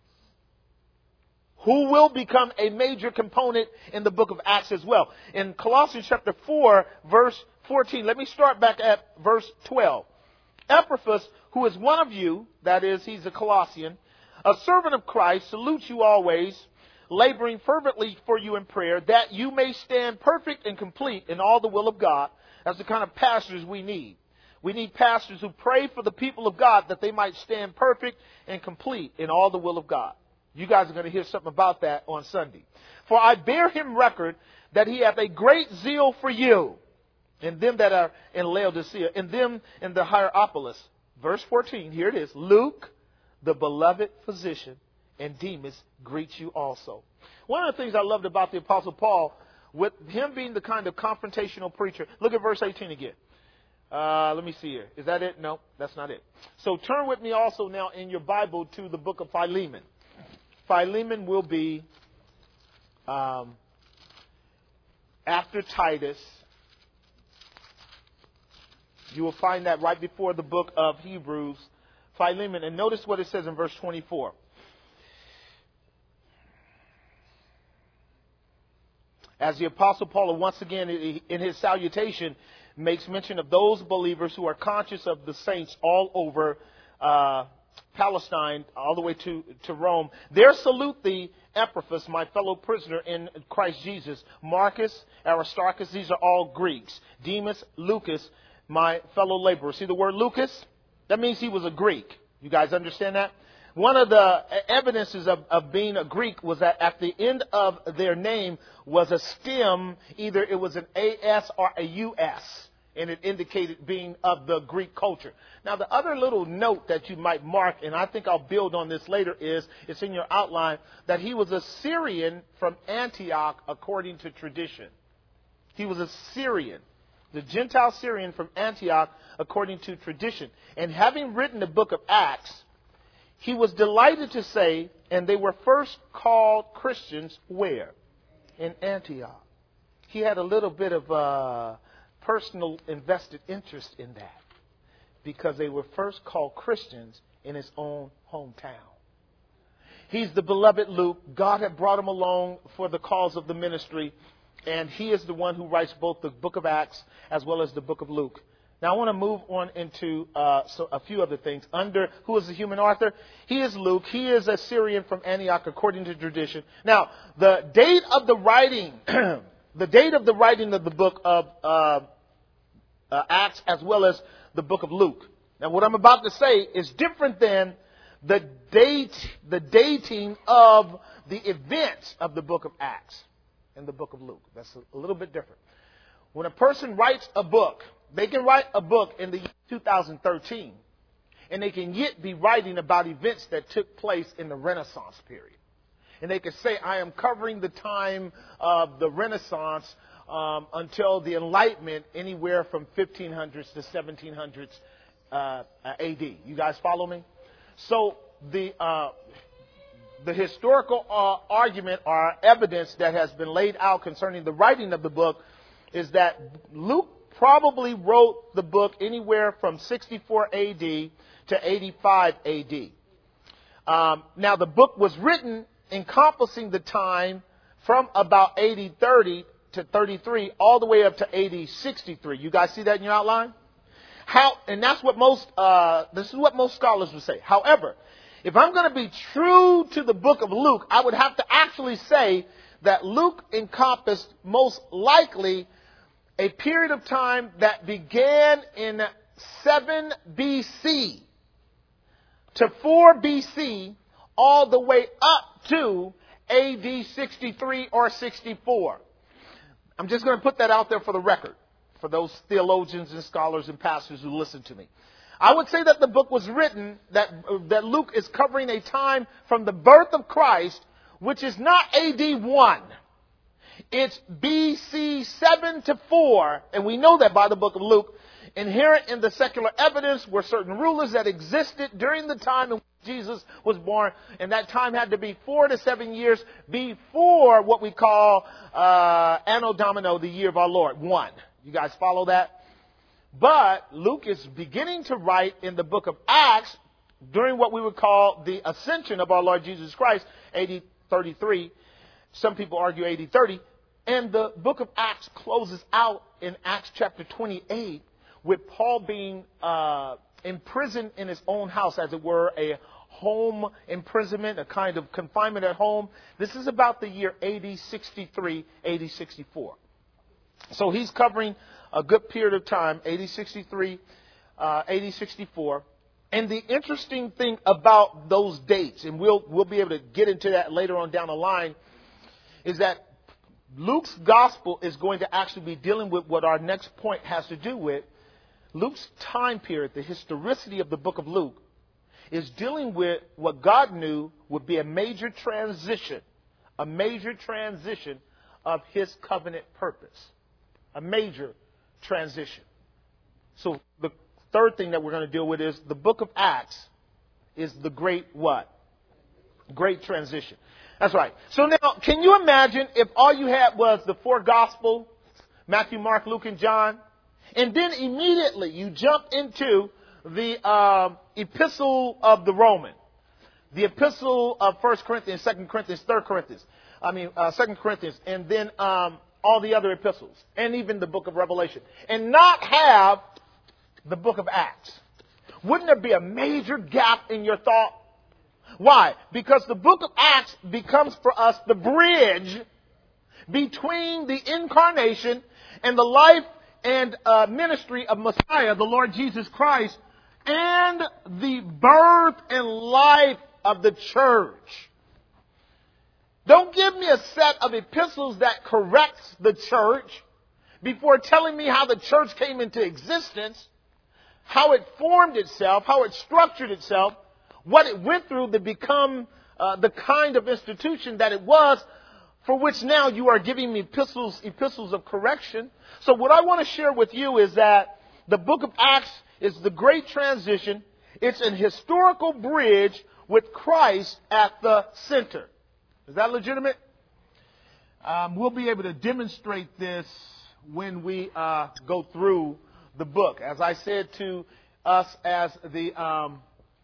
who will become a major component in the book of Acts as well. In Colossians chapter four, verse fourteen, let me start back at verse twelve. Epaphras, who is one of you, that is, he's a Colossian, a servant of Christ, salutes you always, laboring fervently for you in prayer, that you may stand perfect and complete in all the will of God. That's the kind of pastors we need. We need pastors who pray for the people of God that they might stand perfect and complete in all the will of God. You guys are going to hear something about that on Sunday. For I bear him record that he hath a great zeal for you, and them that are in Laodicea, and them in the Hierapolis. Verse fourteen, here it is. Luke, the beloved physician, and Demas greet you also. One of the things I loved about the Apostle Paul, with him being the kind of confrontational preacher, look at verse eighteen again. Uh, let me see here. Is that it? No, that's not it. So turn with me also now in your Bible to the book of Philemon. Philemon will be um, after Titus. You will find that right before the book of Hebrews, Philemon. And notice what it says in verse twenty-four. As the Apostle Paul, once again, in his salutation, makes mention of those believers who are conscious of the saints all over uh, Palestine, all the way to, to Rome. There salute thee, Epaphras, my fellow prisoner in Christ Jesus. Marcus, Aristarchus, these are all Greeks. Demas, Lucas, my fellow laborer. See the word Lucas? That means he was a Greek. You guys understand that? One of the evidences of, of being a Greek was that at the end of their name was a stem. Either it was an A S or a U S, and it indicated being of the Greek culture. Now, the other little note that you might mark, and I think I'll build on this later, is it's in your outline, that he was a Syrian from Antioch according to tradition. He was a Syrian, the Gentile Syrian from Antioch according to tradition. And having written the book of Acts, he was delighted to say, and they were first called Christians where? In Antioch. He had a little bit of uh, personal invested interest in that, because they were first called Christians in his own hometown. He's the beloved Luke. God had brought him along for the cause of the ministry, and he is the one who writes both the book of Acts as well as the book of Luke. Now, I want to move on into uh, so a few other things. Under who is the human author? He is Luke. He is a Syrian from Antioch, according to tradition. Now, the date of the writing, the date of the writing of the book of uh, uh, Acts, as well as the book of Luke. Now, what I'm about to say is different than the date, the dating of the events of the book of Acts and the book of Luke. That's a little bit different. When a person writes a book, they can write a book in the year two thousand thirteen, and they can yet be writing about events that took place in the Renaissance period. And they can say, I am covering the time of the Renaissance um, until the Enlightenment, anywhere from fifteen hundreds to seventeen hundreds uh, A D. You guys follow me? So the uh, the historical uh, argument or evidence that has been laid out concerning the writing of the book is that Luke probably wrote the book anywhere from sixty-four A D to eighty-five A D. Um, now, the book was written encompassing the time from about A D thirty to thirty-three all the way up to A D sixty-three. You guys see that in your outline? How, and that's what most, uh, this is what most scholars would say. However, if I'm going to be true to the book of Luke, I would have to actually say that Luke encompassed most likely a period of time that began in seven B C to four B C all the way up to A D sixty-three or sixty-four. I'm just going to put that out there for the record. for those theologians and scholars and pastors who listen to me. I would say that the book was written, that, that Luke is covering a time from the birth of Christ, which is not A D one. It's B C seven to four, and we know that by the book of Luke. Inherent in the secular evidence were certain rulers that existed during the time in which Jesus was born, and that time had to be four to seven years before what we call uh, Anno Domini, the year of our Lord, one. You guys follow that? But Luke is beginning to write in the book of Acts during what we would call the ascension of our Lord Jesus Christ, A D thirty-three. Some people argue A D thirty. And the book of Acts closes out in Acts chapter twenty-eight with Paul being uh, imprisoned in his own house, as it were, a home imprisonment, a kind of confinement at home. This is about the year A D sixty-three, A D sixty-four. So he's covering a good period of time, A D sixty-three, uh, A D sixty-four. And the interesting thing about those dates, and we'll we'll be able to get into that later on down the line, is that Luke's gospel is going to actually be dealing with what our next point has to do with. Luke's time period, the historicity of the book of Luke, is dealing with what God knew would be a major transition, a major transition of his covenant purpose. A major transition. So the third thing that we're going to deal with is the book of Acts is the great what? Great transition. That's right. So now, can you imagine if all you had was the four Gospels, Matthew, Mark, Luke, and John, and then immediately you jump into the um, epistle of the Roman, the epistle of First Corinthians, Second Corinthians, Third Corinthians, I mean uh, Second Corinthians, and then um, all the other epistles, and even the book of Revelation, and not have the book of Acts. Wouldn't there be a major gap in your thought? Why? Because the book of Acts becomes for us the bridge between the incarnation and the life and uh, ministry of Messiah, the Lord Jesus Christ, and the birth and life of the church. Don't give me a set of epistles that corrects the church before telling me how the church came into existence, how it formed itself, how it structured itself, what it went through to become uh, the kind of institution that it was, for which now you are giving me epistles, epistles of correction. So what I want to share with you is that the book of Acts is the great transition. It's an historical bridge with Christ at the center. Is that legitimate? Um, we'll be able to demonstrate this when we uh, go through the book. As I said to us as the um,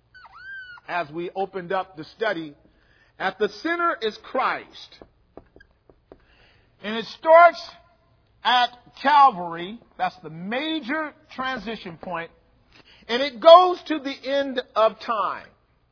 as we opened up the study, at the center is Christ. And it starts at Calvary. That's the major transition point. And it goes to the end of time.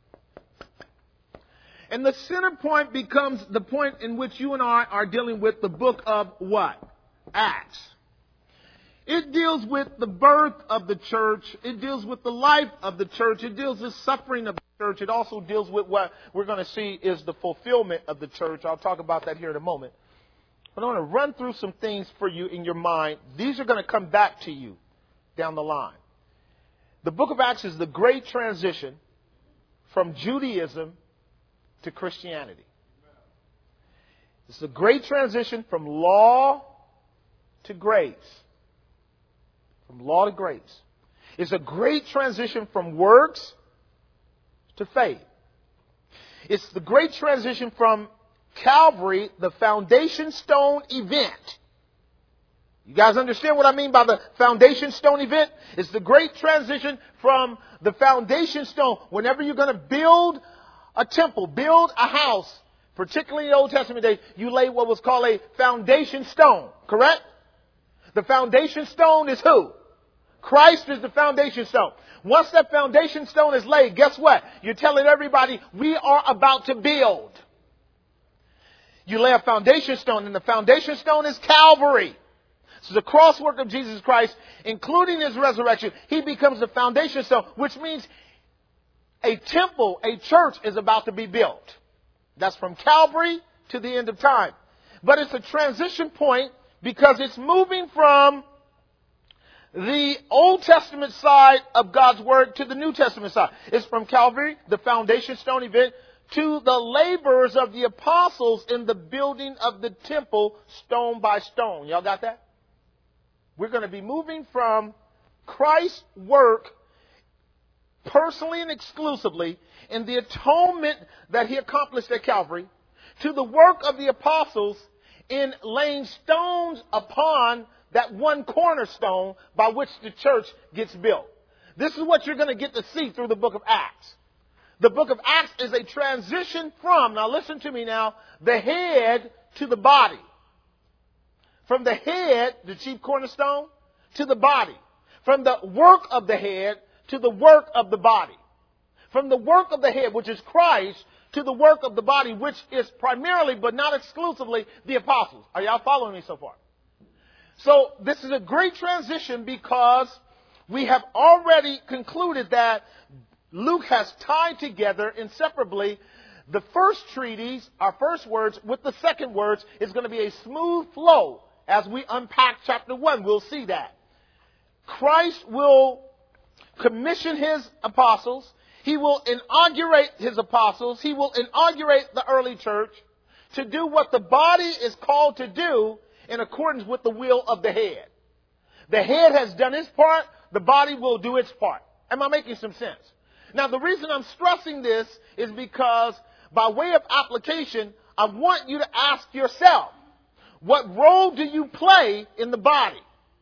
And the center point becomes the point in which you and I are dealing with the book of what? Acts. It deals with the birth of the church. It deals with the life of the church. It deals with suffering of the church. It also deals with what we're going to see is the fulfillment of the church. I'll talk about that here in a moment. But I want to run through some things for you in your mind. These are going to come back to you down the line. The book of Acts is the great transition from Judaism to Christianity. It's a great transition from law to grace. From law to grace. It's a great transition from works to faith. It's the great transition from Calvary, the foundation stone event. You guys understand what I mean by the foundation stone event? It's the great transition from the foundation stone. Whenever you're going to build a temple, build a house, particularly in the Old Testament days, you lay what was called a foundation stone. Correct? The foundation stone is who? Christ is the foundation stone. Once that foundation stone is laid, guess what? You're telling everybody, we are about to build. You lay a foundation stone, and the foundation stone is Calvary. So the crosswork of Jesus Christ, including His resurrection, He becomes the foundation stone, which means a temple, a church is about to be built. That's from Calvary to the end of time. But it's a transition point because it's moving from the Old Testament side of God's Word to the New Testament side. It's from Calvary, the foundation stone event, to the labors of the apostles in the building of the temple stone by stone. Y'all got that? We're going to be moving from Christ's work personally and exclusively in the atonement that he accomplished at Calvary to the work of the apostles in laying stones upon that one cornerstone by which the church gets built. This is what you're going to get to see through the book of Acts. The book of Acts is a transition from, now listen to me now, the head to the body. From the head, the chief cornerstone, to the body. From the work of the head to the work of the body. From the work of the head, which is Christ, to the work of the body, which is primarily, but not exclusively, the apostles. Are y'all following me so far? So this is a great transition because we have already concluded that Luke has tied together inseparably the first treatise, our first words, with the second words. Is going to be a smooth flow as we unpack chapter one. We'll see that. Christ will commission his apostles. He will inaugurate his apostles. He will inaugurate the early church to do what the body is called to do in accordance with the will of the head. The head has done its part. The body will do its part. Am I making some sense? Now, the reason I'm stressing this is because by way of application, I want you to ask yourself, what role do you play in the body?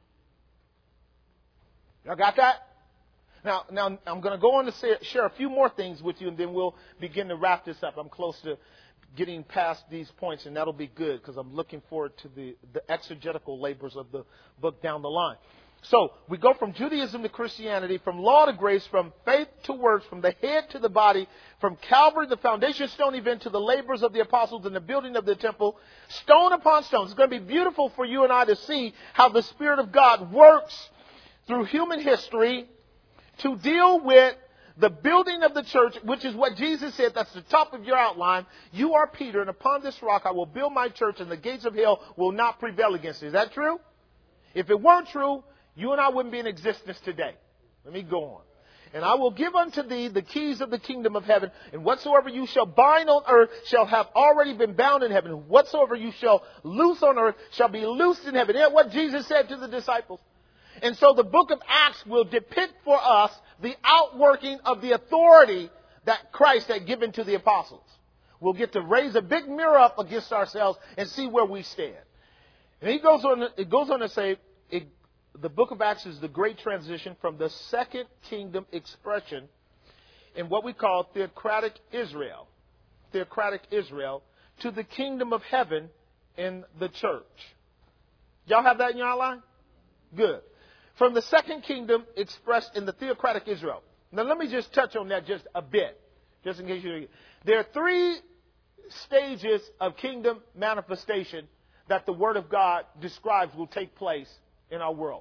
Y'all got that? Now, now I'm going to go on to say, share a few more things with you, and then we'll begin to wrap this up. I'm close to getting past these points, and that'll be good because I'm looking forward to the, the exegetical labors of the book down the line. So we go from Judaism to Christianity, from law to grace, from faith to works, from the head to the body, from Calvary, the foundation stone event, to the labors of the apostles and the building of the temple, stone upon stone. It's going to be beautiful for you and I to see how the Spirit of God works through human history to deal with the building of the church, which is what Jesus said. That's the top of your outline. You are Peter, and upon this rock I will build my church, and the gates of hell will not prevail against it. Is that true? If it weren't true, you and I wouldn't be in existence today. Let me go on. And I will give unto thee the keys of the kingdom of heaven, and whatsoever you shall bind on earth shall have already been bound in heaven. Whatsoever you shall loose on earth shall be loosed in heaven. Isn't that what Jesus said to the disciples? And so the book of Acts will depict for us the outworking of the authority that Christ had given to the apostles. We'll get to raise a big mirror up against ourselves and see where we stand. And he goes on, it goes on to say, it, the book of Acts is the great transition from the second kingdom expression in what we call theocratic Israel, theocratic Israel, to the kingdom of heaven in the church. Y'all have that in your outline? Good. From the second kingdom expressed in the theocratic Israel. Now let me just touch on that just a bit, just in case you. There are three stages of kingdom manifestation that the Word of God describes will take place in our world.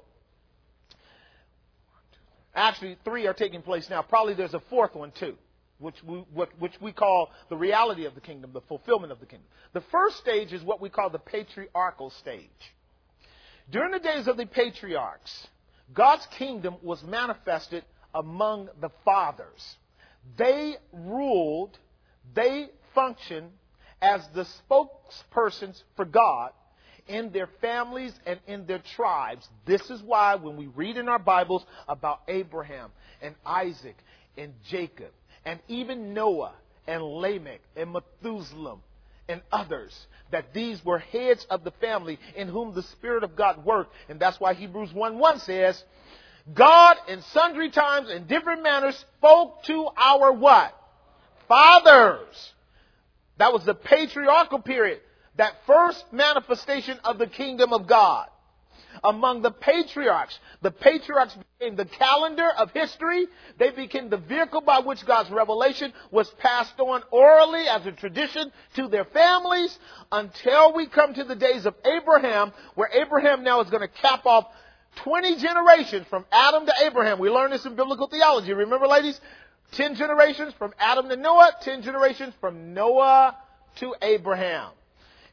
Actually, three are taking place now. Probably there's a fourth one too, which we, what, which we call the reality of the kingdom, the fulfillment of the kingdom. The first stage is what we call the patriarchal stage. During the days of the patriarchs, God's kingdom was manifested among the fathers. They ruled, they functioned as the spokespersons for God in their families and in their tribes. This is why when we read in our Bibles about Abraham and Isaac and Jacob and even Noah and Lamech and Methuselah and others, that these were heads of the family in whom the Spirit of God worked. And that's why Hebrews one one says, God in sundry times and different manners spoke to our what? Fathers. That was the patriarchal period. That first manifestation of the kingdom of God. Among the patriarchs. The patriarchs became the calendar of history. They became the vehicle by which God's revelation was passed on orally as a tradition to their families until we come to the days of Abraham, where Abraham now is going to cap off twenty generations from Adam to Abraham. We learned this in biblical theology. Remember, ladies? Ten generations from Adam to Noah, ten generations from Noah to Abraham.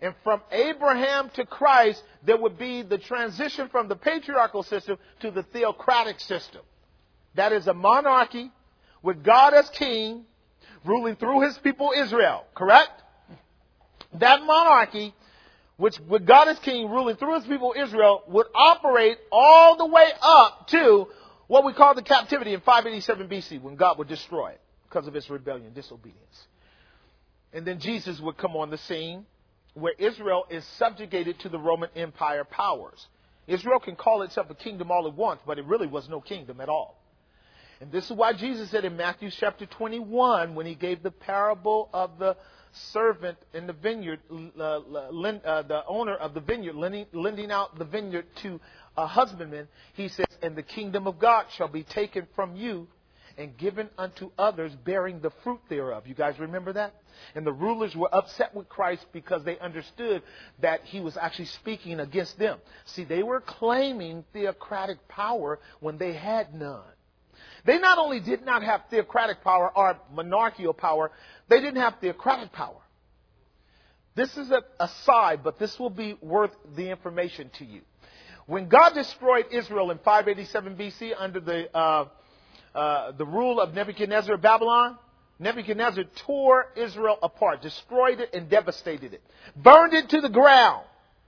And from Abraham to Christ, there would be the transition from the patriarchal system to the theocratic system. That is a monarchy with God as king, ruling through his people Israel. Correct? That monarchy, which with God as king, ruling through his people Israel, would operate all the way up to what we call the captivity in five eighty-seven B C, when God would destroy it because of its rebellion, disobedience. And then Jesus would come on the scene, where Israel is subjugated to the Roman Empire powers. Israel can call itself a kingdom all it wants, but it really was no kingdom at all. And this is why Jesus said in Matthew chapter twenty-one, when he gave the parable of the servant in the vineyard, uh, uh, the owner of the vineyard, lending, lending out the vineyard to a husbandman, he says, and the kingdom of God shall be taken from you and given unto others bearing the fruit thereof. You guys remember that? And the rulers were upset with Christ because they understood that he was actually speaking against them. See, they were claiming theocratic power when they had none. They not only did not have theocratic power or monarchical power, they didn't have theocratic power. This is a aside, but this will be worth the information to you. When God destroyed Israel in five eighty-seven B C under the uh, uh, the rule of Nebuchadnezzar of Babylon, Nebuchadnezzar tore Israel apart, destroyed it and devastated it, burned it to the ground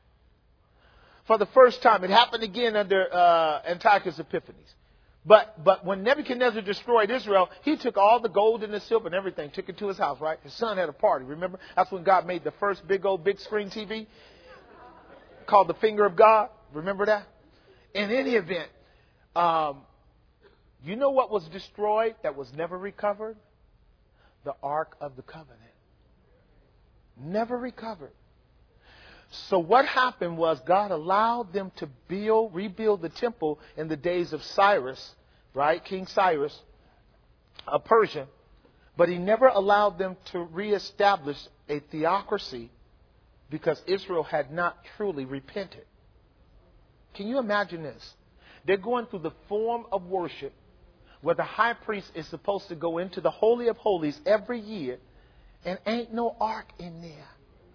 for the first time. It happened again under uh, Antiochus Epiphanes. But but when Nebuchadnezzar destroyed Israel, he took all the gold and the silver and everything, took it to his house, right? His son had a party, remember? That's when God made the first big old big screen T V called the Finger of God. Remember that? In any event, um, you know what was destroyed that was never recovered? The Ark of the Covenant. Never recovered. So what happened was God allowed them to build, rebuild the temple in the days of Cyrus, right? King Cyrus, a Persian. But he never allowed them to reestablish a theocracy because Israel had not truly repented. Can you imagine this? They're going through the form of worship where the high priest is supposed to go into the Holy of Holies every year and ain't no ark in there.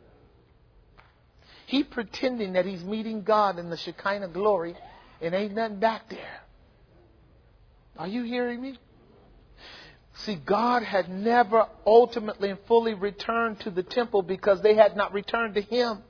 He pretending that he's meeting God in the Shekinah glory and ain't nothing back there. Are you hearing me? See, God had never ultimately and fully returned to the temple because they had not returned to him.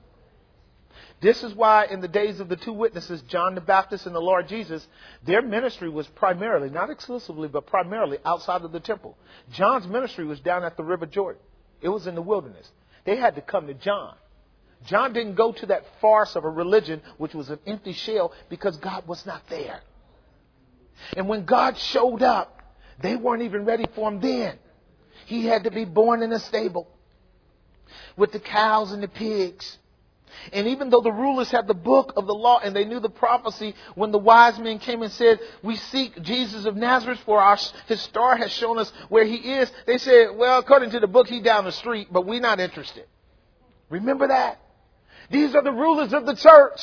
This is why in the days of the two witnesses, John the Baptist and the Lord Jesus, their ministry was primarily, not exclusively, but primarily outside of the temple. John's ministry was down at the River Jordan. It was in the wilderness. They had to come to John. John didn't go to that farce of a religion, which was an empty shell, because God was not there. And when God showed up, they weren't even ready for him then. He had to be born in a stable with the cows and the pigs. And even though the rulers had the book of the law and they knew the prophecy, when the wise men came and said, we seek Jesus of Nazareth, for our, his star has shown us where he is. They said, well, according to the book, he's down the street, but we're not interested. Remember that? These are the rulers of the church.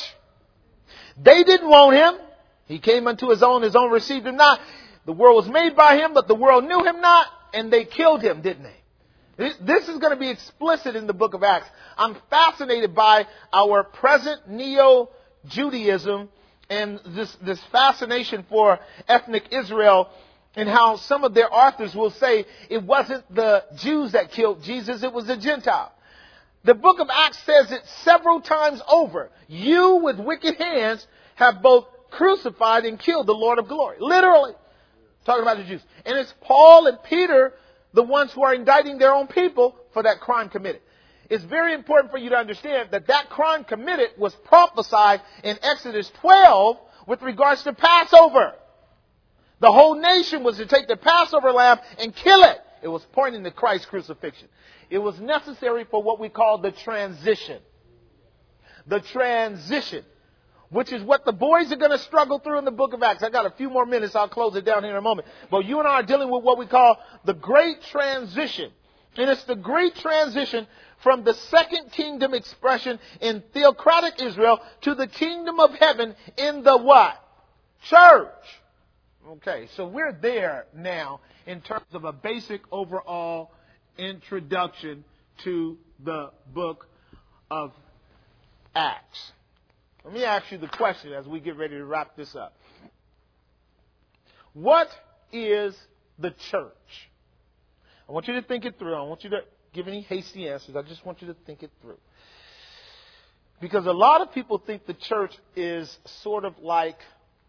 They didn't want him. He came unto his own, his own received him not. The world was made by him, but the world knew him not, and they killed him, didn't they? This is going to be explicit in the book of Acts. I'm fascinated by our present neo-Judaism and this, this fascination for ethnic Israel, and how some of their authors will say it wasn't the Jews that killed Jesus, it was the Gentiles. The book of Acts says it several times over. You with wicked hands have both crucified and killed the Lord of glory. Literally. Talking about the Jews. And it's Paul and Peter, the ones who are indicting their own people for that crime committed. It's very important for you to understand that that crime committed was prophesied in Exodus twelve with regards to Passover. The whole nation was to take the Passover lamb and kill it. It was pointing to Christ's crucifixion. It was necessary for what we call the transition. The transition, which is what the boys are going to struggle through in the book of Acts. I got a few more minutes. I'll close it down here in a moment. But you and I are dealing with what we call the great transition. And it's the great transition from the second kingdom expression in theocratic Israel to the kingdom of heaven in the what? Church. Okay, so we're there now in terms of a basic overall introduction to the book of Acts. Let me ask you the question as we get ready to wrap this up. What is the church? I want you to think it through. I don't want you to give any hasty answers. I just want you to think it through. Because a lot of people think the church is sort of like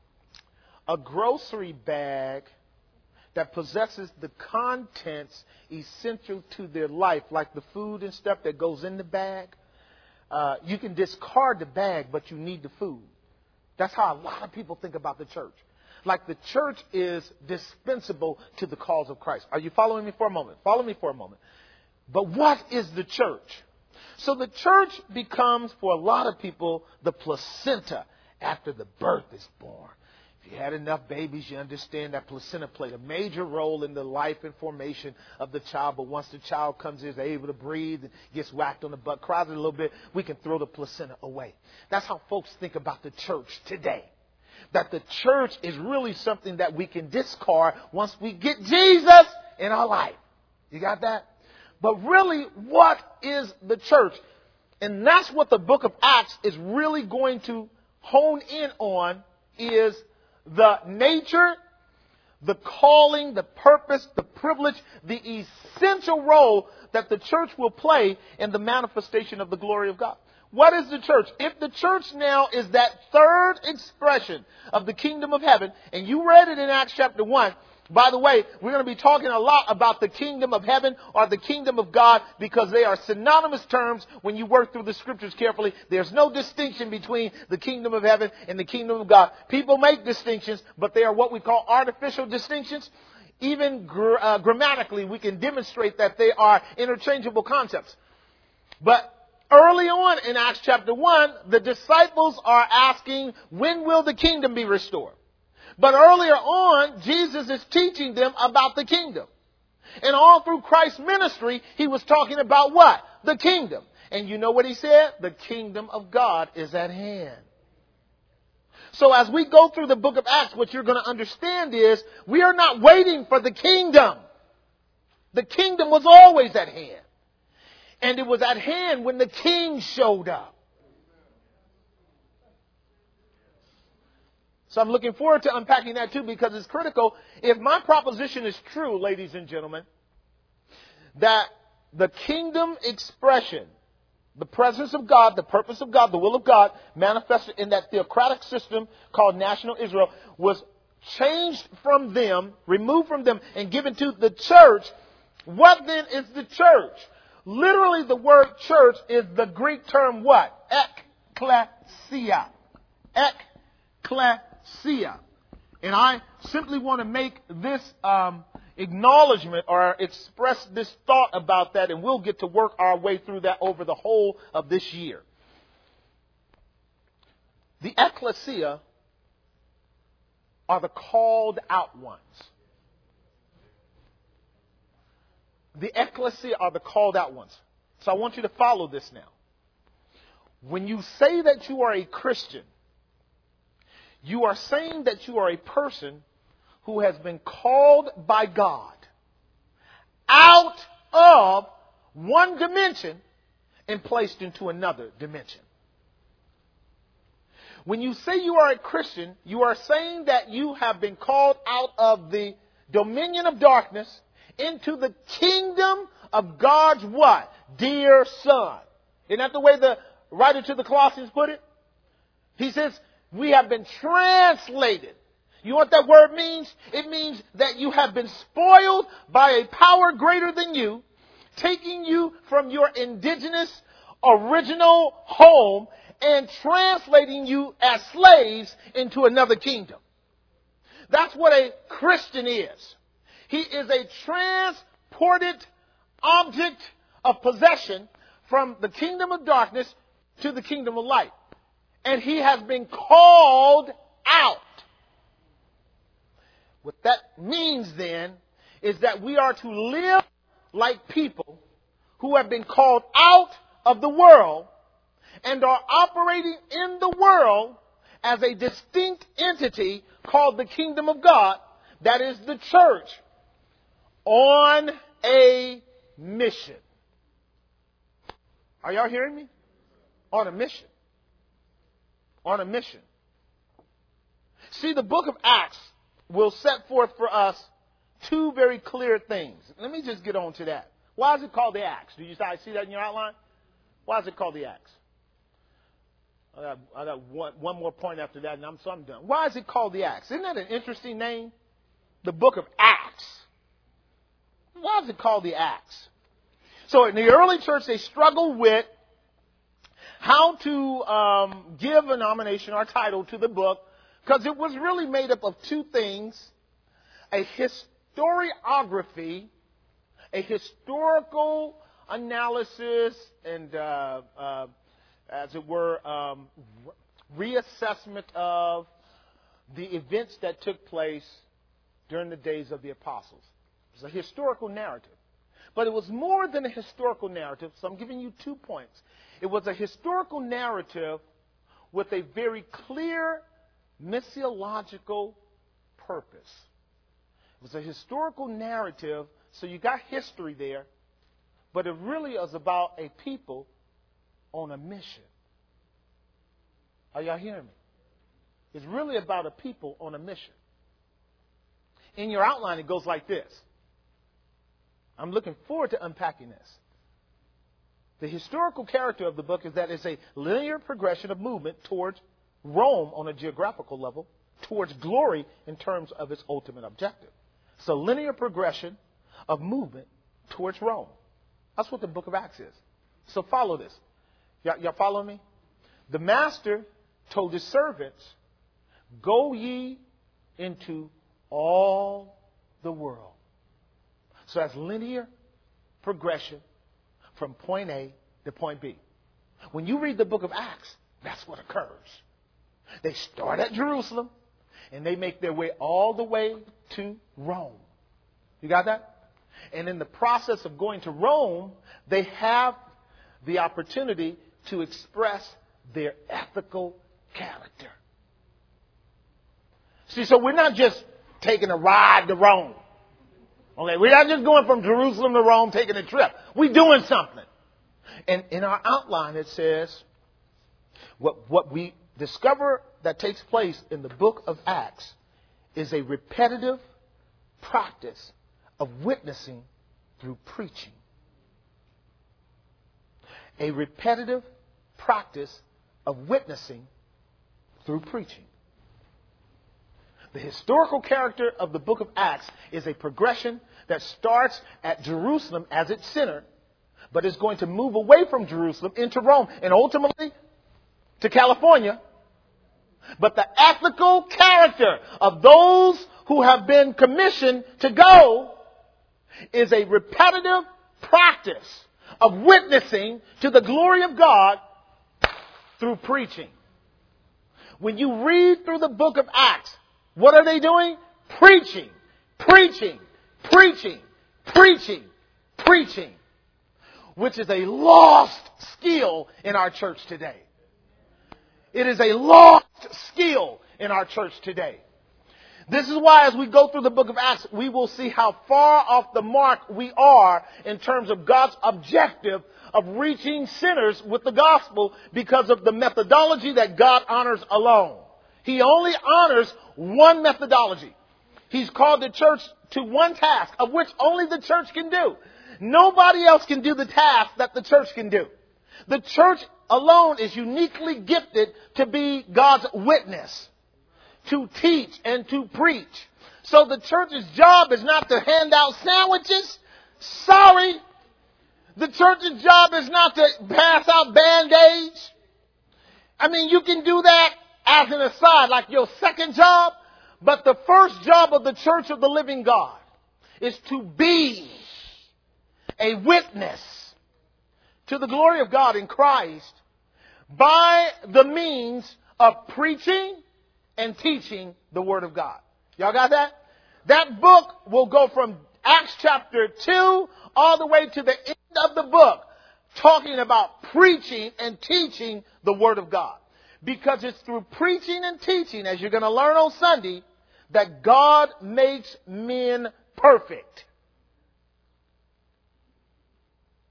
a grocery bag that possesses the contents essential to their life, like the food and stuff that goes in the bag. Uh, you can discard the bag, but you need the food. That's how a lot of people think about the church. Like the church is dispensable to the cause of Christ. Are you following me for a moment? Follow me for a moment. But what is the church? So the church becomes, for a lot of people, the placenta after the birth is born. If you had enough babies, you understand that placenta played a major role in the life and formation of the child. But once the child comes in, is able to breathe and gets whacked on the butt, cries a little bit, we can throw the placenta away. That's how folks think about the church today. That the church is really something that we can discard once we get Jesus in our life. You got that? But really, what is the church? And that's what the book of Acts is really going to hone in on, is the nature, the calling, the purpose, the privilege, the essential role that the church will play in the manifestation of the glory of God. What is the church? If the church now is that third expression of the kingdom of heaven, and you read it in Acts chapter one, by the way, we're going to be talking a lot about the kingdom of heaven or the kingdom of God, because they are synonymous terms when you work through the scriptures carefully. There's no distinction between the kingdom of heaven and the kingdom of God. People make distinctions, but they are what we call artificial distinctions. Even gr- uh, grammatically, we can demonstrate that they are interchangeable concepts. But early on in Acts chapter one, the disciples are asking, when will the kingdom be restored? But earlier on, Jesus is teaching them about the kingdom. And all through Christ's ministry, he was talking about what? The kingdom. And you know what he said? The kingdom of God is at hand. So as we go through the book of Acts, what you're going to understand is we are not waiting for the kingdom. The kingdom was always at hand. And it was at hand when the king showed up. So I'm looking forward to unpacking that too, because it's critical. If my proposition is true, ladies and gentlemen, that the kingdom expression, the presence of God, the purpose of God, the will of God manifested in that theocratic system called national Israel was changed from them, removed from them, and given to the church, what then is the church? Literally, the word church is the Greek term what? Ekklesia. Ekklesia. And I simply want to make this um, acknowledgement or express this thought about that, and we'll get to work our way through that over the whole of this year. The ecclesia are the called out ones. The ecclesia are the called out ones. So I want you to follow this now. When you say that you are a Christian, you are saying that you are a person who has been called by God out of one dimension and placed into another dimension. When you say you are a Christian, you are saying that you have been called out of the dominion of darkness into the kingdom of God's what? Dear Son. Isn't that the way the writer to the Colossians put it? He says, we have been translated. You know what that word means? It means that you have been spoiled by a power greater than you, taking you from your indigenous, original home and translating you as slaves into another kingdom. That's what a Christian is. He is a transported object of possession from the kingdom of darkness to the kingdom of light. And he has been called out. What that means then is that we are to live like people who have been called out of the world and are operating in the world as a distinct entity called the kingdom of God, that is the church, on a mission. Are y'all hearing me? On a mission. on a mission. See, the book of Acts will set forth for us two very clear things. Let me just get on to that. Why is it called the Acts? Do you guys see that in your outline? Why is it called the Acts? I got, I got one, one more point after that, and I'm, so I'm done. Why is it called the Acts? Isn't that an interesting name? The book of Acts. Why is it called the Acts? So in the early church, they struggled with how to um, give a nomination or title to the book, because it was really made up of two things: a historiography, a historical analysis, and, uh, uh, as it were, um, reassessment of the events that took place during the days of the apostles. It was a historical narrative. But it was more than a historical narrative, so I'm giving you two points. It was a historical narrative with a very clear missiological purpose. It was a historical narrative, so you got history there, but it really is about a people on a mission. Are y'all hearing me? It's really about a people on a mission. In your outline, it goes like this. I'm looking forward to unpacking this. The historical character of the book is that it's a linear progression of movement towards Rome on a geographical level, towards glory in terms of its ultimate objective. It's a linear progression of movement towards Rome. That's what the book of Acts is. So follow this. Y'all, y'all follow me? The master told his servants, "Go ye into all the world." So that's linear progression from point A to point B. When you read the book of Acts, that's what occurs. They start at Jerusalem, and they make their way all the way to Rome. You got that? And in the process of going to Rome, they have the opportunity to express their ethical character. See, so we're not just taking a ride to Rome. Okay, we're not just going from Jerusalem to Rome, taking a trip. We're doing something. And in our outline, it says, what, what we discover that takes place in the book of Acts is a repetitive practice of witnessing through preaching. A repetitive practice of witnessing through preaching. The historical character of the book of Acts is a progression that starts at Jerusalem as its center, but is going to move away from Jerusalem into Rome and ultimately to California. But the ethical character of those who have been commissioned to go is a repetitive practice of witnessing to the glory of God through preaching. When you read through the book of Acts, what are they doing? Preaching, preaching, preaching, preaching, preaching, which is a lost skill in our church today. It is a lost skill in our church today. This is why as we go through the book of Acts, we will see how far off the mark we are in terms of God's objective of reaching sinners with the gospel because of the methodology that God honors alone. He only honors one methodology. He's called the church to one task, of which only the church can do. Nobody else can do the task that the church can do. The church alone is uniquely gifted to be God's witness, to teach and to preach. So the church's job is not to hand out sandwiches. Sorry. The church's job is not to pass out band-aids. I mean, you can do that as an aside, like your second job. But the first job of the church of the living God is to be a witness to the glory of God in Christ by the means of preaching and teaching the Word of God. Y'all got that? That book will go from Acts chapter two all the way to the end of the book, talking about preaching and teaching the Word of God. Because it's through preaching and teaching, as you're going to learn on Sunday, that God makes men perfect.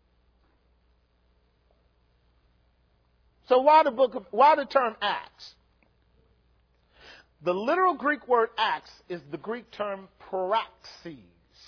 So why the book of, why the term Acts? The literal Greek word acts is the Greek term praxis.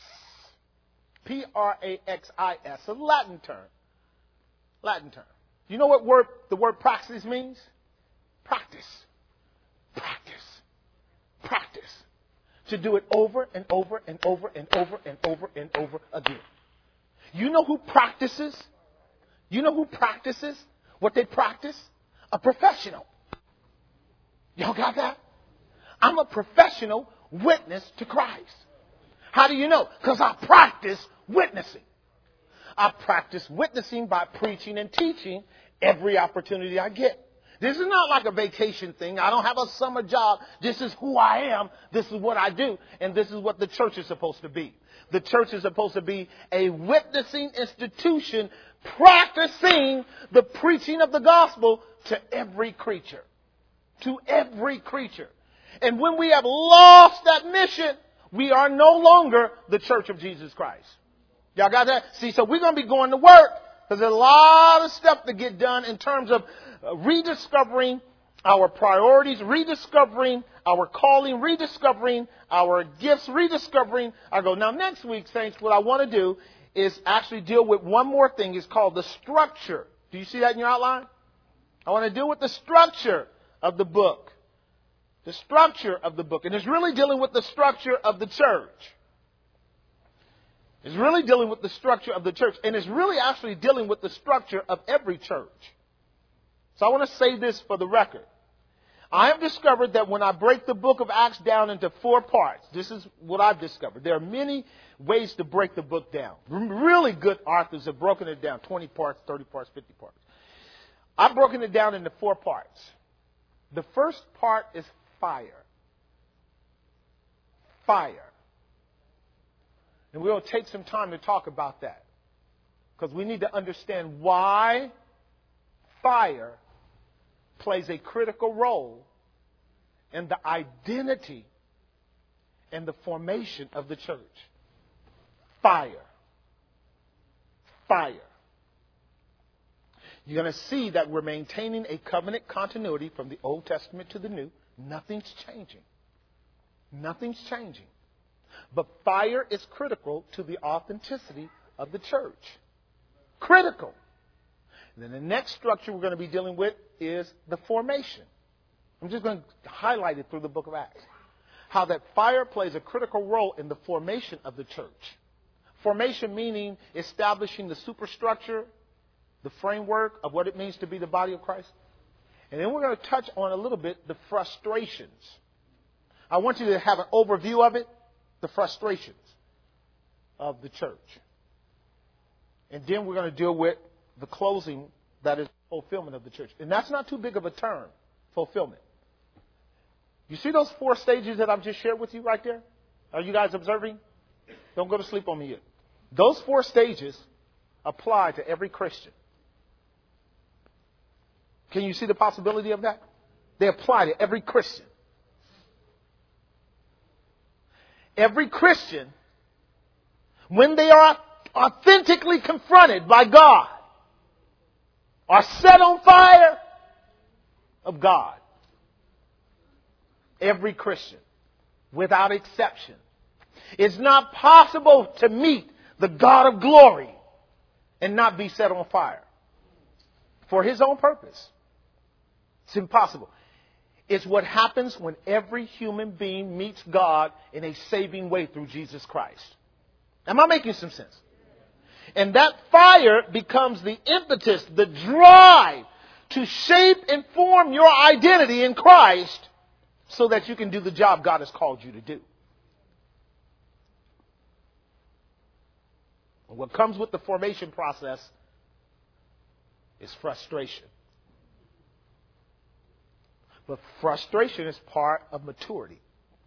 P R A X I S, a Latin term. Latin term. You know what word the word praxis means? Practice. Practice. Practice. To do it over and over and over and over and over and over again. You know who practices? You know who practices what they practice? A professional. Y'all got that? I'm a professional witness to Christ. How do you know? Because I practice witnessing. I practice witnessing by preaching and teaching every opportunity I get. This is not like a vacation thing. I don't have a summer job. This is who I am. This is what I do. And this is what the church is supposed to be. The church is supposed to be a witnessing institution practicing the preaching of the gospel to every creature. To every creature. And when we have lost that mission, we are no longer the church of Jesus Christ. Y'all got that? See, so we're going to be going to work because there's a lot of stuff to get done in terms of rediscovering our priorities, rediscovering our calling, rediscovering our gifts, rediscovering our goal. Now, next week, saints, what I want to do is actually deal with one more thing. It's called the structure. Do you see that in your outline? I want to deal with the structure of the book. The structure of the book. And it's really dealing with the structure of the church. It's really dealing with the structure of the church. And it's really actually dealing with the structure of every church. So I want to say this for the record. I have discovered that when I break the book of Acts down into four parts, this is what I've discovered. There are many ways to break the book down. Really good authors have broken it down. twenty parts, thirty parts, fifty parts. I've broken it down into four parts. The first part is fire. Fire. And we'll take some time to talk about that. Because we need to understand why fire plays a critical role in the identity and the formation of the church. Fire. Fire. You're going to see that we're maintaining a covenant continuity from the Old Testament to the New. Nothing's changing. Nothing's changing. But fire is critical to the authenticity of the church. Critical. And then the next structure we're going to be dealing with is the formation. I'm just going to highlight it through the book of Acts. How that fire plays a critical role in the formation of the church. Formation meaning establishing the superstructure, the framework of what it means to be the body of Christ. And then we're going to touch on a little bit the frustrations. I want you to have an overview of it, the frustrations of the church. And then we're going to deal with the closing, that is fulfillment of the church. And that's not too big of a term, fulfillment. You see those four stages that I've just shared with you right there? Are you guys observing? Don't go to sleep on me yet. Those four stages apply to every Christian. Can you see the possibility of that? They apply to every Christian. Every Christian, when they are authentically confronted by God, are set on fire of God. Every Christian, without exception. It's not possible to meet the God of glory and not be set on fire for His own purpose. It's impossible. It's what happens when every human being meets God in a saving way through Jesus Christ. Am I making some sense? And that fire becomes the impetus, the drive to shape and form your identity in Christ so that you can do the job God has called you to do. And what comes with the formation process is frustration. But frustration is part of maturity.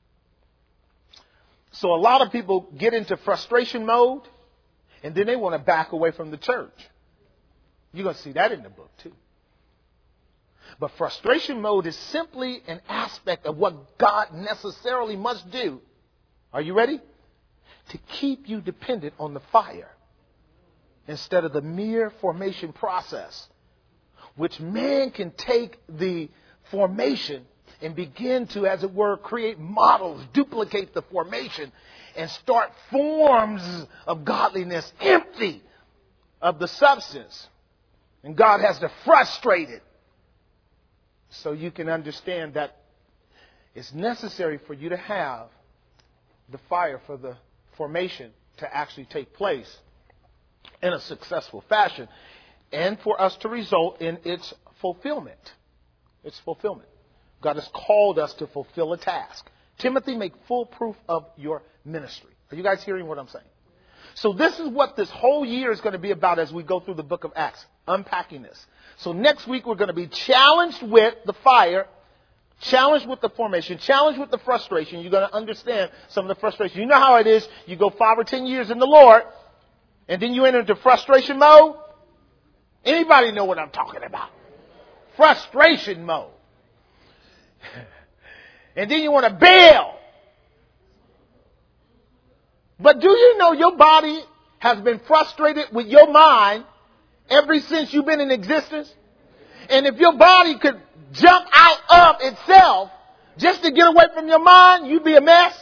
So a lot of people get into frustration mode and then they want to back away from the church. You're going to see that in the book too. But frustration mode is simply an aspect of what God necessarily must do. Are you ready? To keep you dependent on the fire instead of the mere formation process, which man can take the formation and begin to, as it were, create models, duplicate the formation, and start forms of godliness empty of the substance. And God has to frustrate it so you can understand that it's necessary for you to have the fire for the formation to actually take place in a successful fashion and for us to result in its fulfillment. Its fulfillment. God has called us to fulfill a task. Timothy, make full proof of your ministry. Are you guys hearing what I'm saying? So this is what this whole year is going to be about as we go through the book of Acts, unpacking this. So next week we're going to be challenged with the fire, challenged with the formation, challenged with the frustration. You're going to understand some of the frustration. You know how it is. You go five or ten years in the Lord, and then you enter into frustration mode. Anybody know what I'm talking about? Frustration mode. And then you want to bail. But do you know your body has been frustrated with your mind ever since you've been in existence? And if your body could jump out of itself just to get away from your mind, you'd be a mess.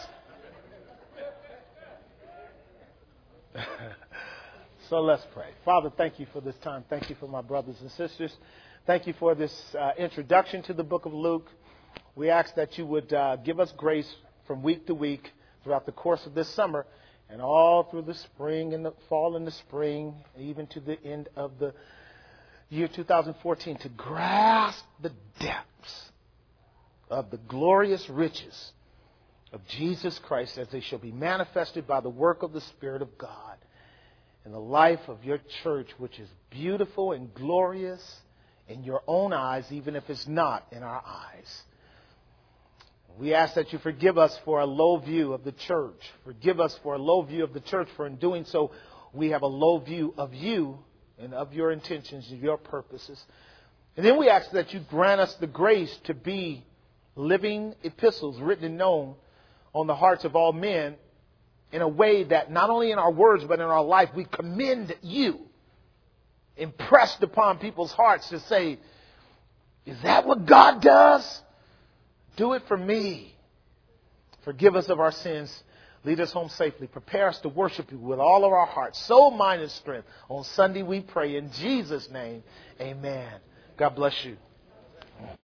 So let's pray. Father, thank you for this time. Thank you for my brothers and sisters. Thank you for this uh, introduction to the book of Luke. We ask that you would uh, give us grace from week to week throughout the course of this summer and all through the spring and the fall and the spring, even to the end of the year two thousand fourteen, to grasp the depths of the glorious riches of Jesus Christ as they shall be manifested by the work of the Spirit of God in the life of your church, which is beautiful and glorious in your own eyes, even if it's not in our eyes. We ask that you forgive us for a low view of the church. Forgive us for a low view of the church, for in doing so, we have a low view of you and of your intentions and your purposes. And then we ask that you grant us the grace to be living epistles written and known on the hearts of all men in a way that not only in our words but in our life we commend you, impressed upon people's hearts to say, is that what God does? Do it for me. Forgive us of our sins. Lead us home safely. Prepare us to worship you with all of our hearts, soul, mind, and strength. On Sunday we pray in Jesus' name. Amen. God bless you.